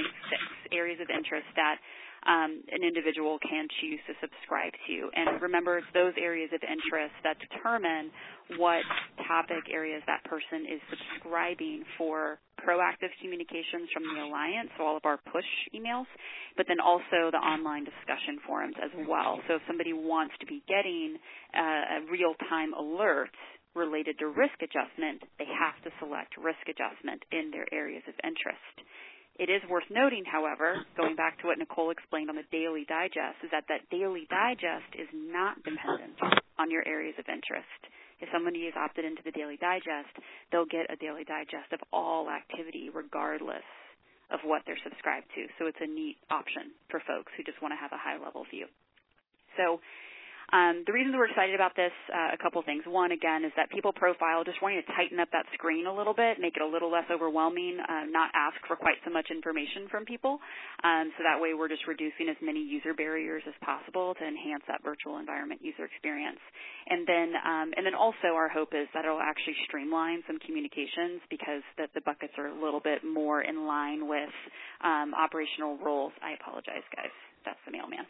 areas of interest that an individual can choose to subscribe to. And remember, it's those areas of interest that determine what topic areas that person is subscribing for proactive communications from the Alliance, so all of our push emails, but then also the online discussion forums as well. So if somebody wants to be getting a real-time alert related to risk adjustment, they have to select risk adjustment in their areas of interest. It is worth noting, however, going back to what Nicole explained on the Daily Digest, is that Daily Digest is not dependent on your areas of interest. If somebody is opted into the Daily Digest, they'll get a Daily Digest of all activity regardless of what they're subscribed to. So it's a neat option for folks who just want to have a high-level view. So the reasons we're excited about this, a couple things. One, again, is that people profile, just wanting to tighten up that screen a little bit, make it a little less overwhelming, not ask for quite so much information from people. So that way we're just reducing as many user barriers as possible to enhance that virtual environment user experience. And then also our hope is that it will actually streamline some communications because the buckets are a little bit more in line with operational roles. I apologize, guys. That's the mailman.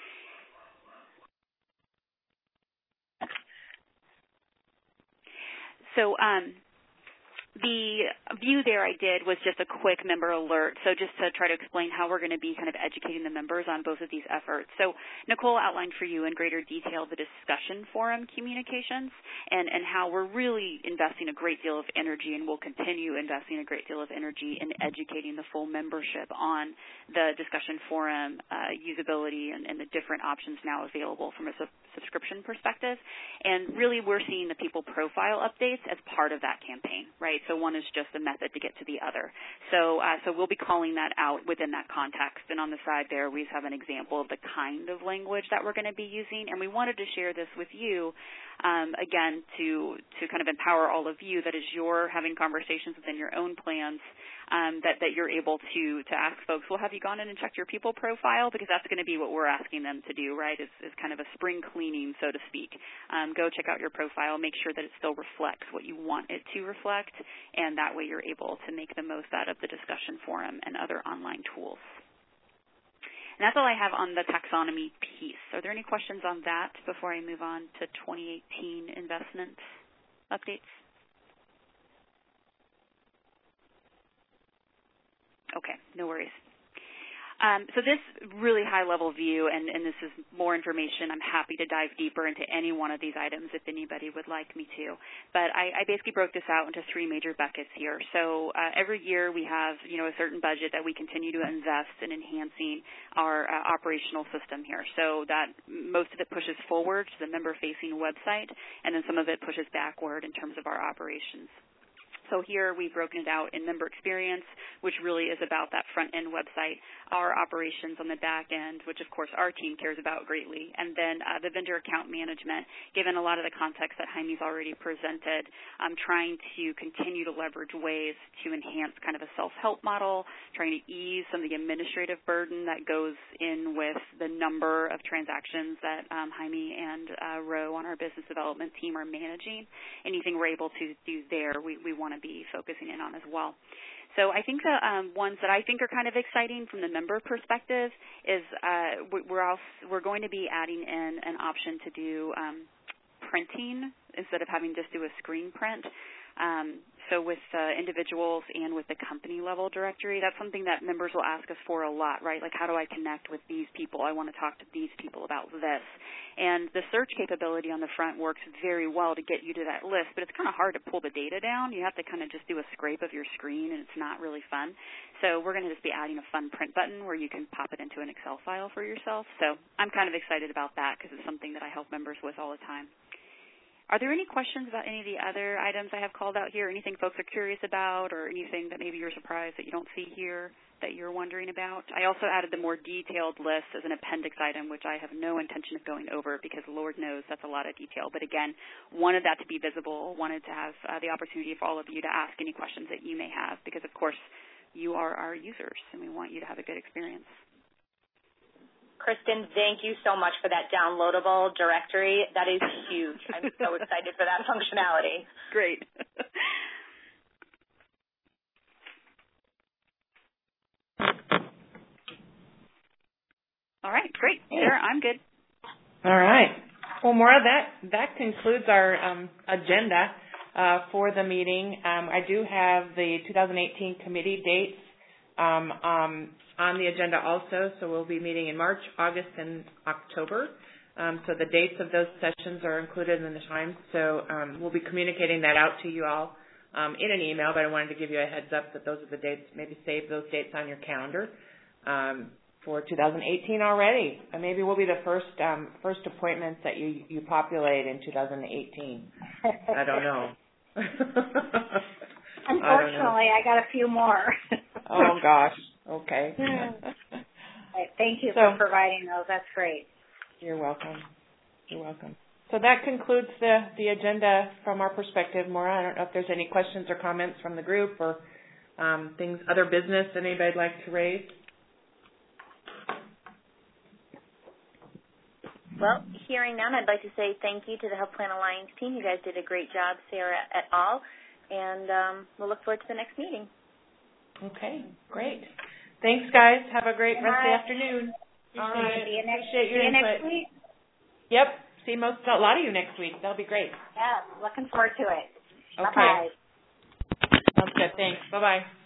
So the view there I did was just a quick member alert, so just to try to explain how we're going to be kind of educating the members on both of these efforts. So Nicole outlined for you in greater detail the discussion forum communications and how we're really investing a great deal of energy and will continue investing a great deal of energy in educating the full membership on the discussion forum usability and the different options now available from a subscription perspective. And really we're seeing the people profile updates as part of that campaign, right? So one is just a method to get to the other. So we'll be calling that out within that context. And on the side there, we have an example of the kind of language that we're going to be using. And we wanted to share this with you, again, to kind of empower all of you that as you're having conversations within your own plans, that you're able to ask folks, well, have you gone in and checked your people profile? Because that's going to be what we're asking them to do, right, is kind of a spring cleaning, so to speak. Go check out your profile, make sure that it still reflects what you want it to reflect, and that way you're able to make the most out of the discussion forum and other online tools. And that's all I have on the taxonomy piece. Are there any questions on that before I move on to 2018 investment updates? Okay, no worries. So this really high-level view, and this is more information. I'm happy to dive deeper into any one of these items if anybody would like me to. But I basically broke this out into three major buckets here. So every year we have, a certain budget that we continue to invest in enhancing our operational system here. So that most of it pushes forward to the member-facing website, and then some of it pushes backward in terms of our operations. So here we've broken it out in member experience, which really is about that front-end website, our operations on the back end, which of course our team cares about greatly, and then the vendor account management. Given a lot of the context that Jaime's already presented, I'm trying to continue to leverage ways to enhance kind of a self-help model, trying to ease some of the administrative burden that goes in with the number of transactions that Jaime and Ro on our business development team are managing. Anything we're able to do there, we want to be focusing in on as well. So I think the ones that I think are kind of exciting from the member perspective is we're going to be adding in an option to do printing instead of having just do a screen print. So with individuals and with the company level directory, that's something that members will ask us for a lot, right? Like, how do I connect with these people? I want to talk to these people about this. And the search capability on the front works very well to get you to that list, but it's kind of hard to pull the data down. You have to kind of just do a scrape of your screen, and it's not really fun. So we're going to just be adding a fun print button where you can pop it into an Excel file for yourself. So I'm kind of excited about that because it's something that I help members with all the time. Are there any questions about any of the other items I have called out here? Anything folks are curious about, or anything that maybe you're surprised that you don't see here that you're wondering about? I also added the more detailed list as an appendix item, which I have no intention of going over because Lord knows that's a lot of detail. But again, wanted that to be visible, wanted to have the opportunity for all of you to ask any questions that you may have because, of course, you are our users, and we want you to have a good experience. Kristen, thank you so much for that downloadable directory. That is huge. I'm so excited for that functionality. Great. All right, great. Sarah, I'm good. All right. Well, Maura, that concludes our agenda for the meeting. I do have the 2018 committee dates on the agenda also, so we'll be meeting in March, August, and October. So the dates of those sessions are included in the time. So we'll be communicating that out to you all in an email, but I wanted to give you a heads up that those are the dates. Maybe save those dates on your calendar for 2018 already. And maybe we'll be the first appointments that you populate in 2018. I don't know. Unfortunately, I got a few more. Oh, gosh. Okay. Thank you for providing those. That's great. You're welcome. You're welcome. So that concludes the agenda from our perspective, Maura. I don't know if there's any questions or comments from the group or other business anybody'd like to raise. Well, hearing none, I'd like to say thank you to the Health Plan Alliance team. You guys did a great job, Sarah et al., and we'll look forward to the next meeting. Okay, great. Thanks, guys. Have a great rest of the afternoon. All right. See you next week. Yep. See a lot of you next week. That'll be great. Yeah, looking forward to it. Okay. Bye-bye. Sounds good. Thanks. Bye-bye.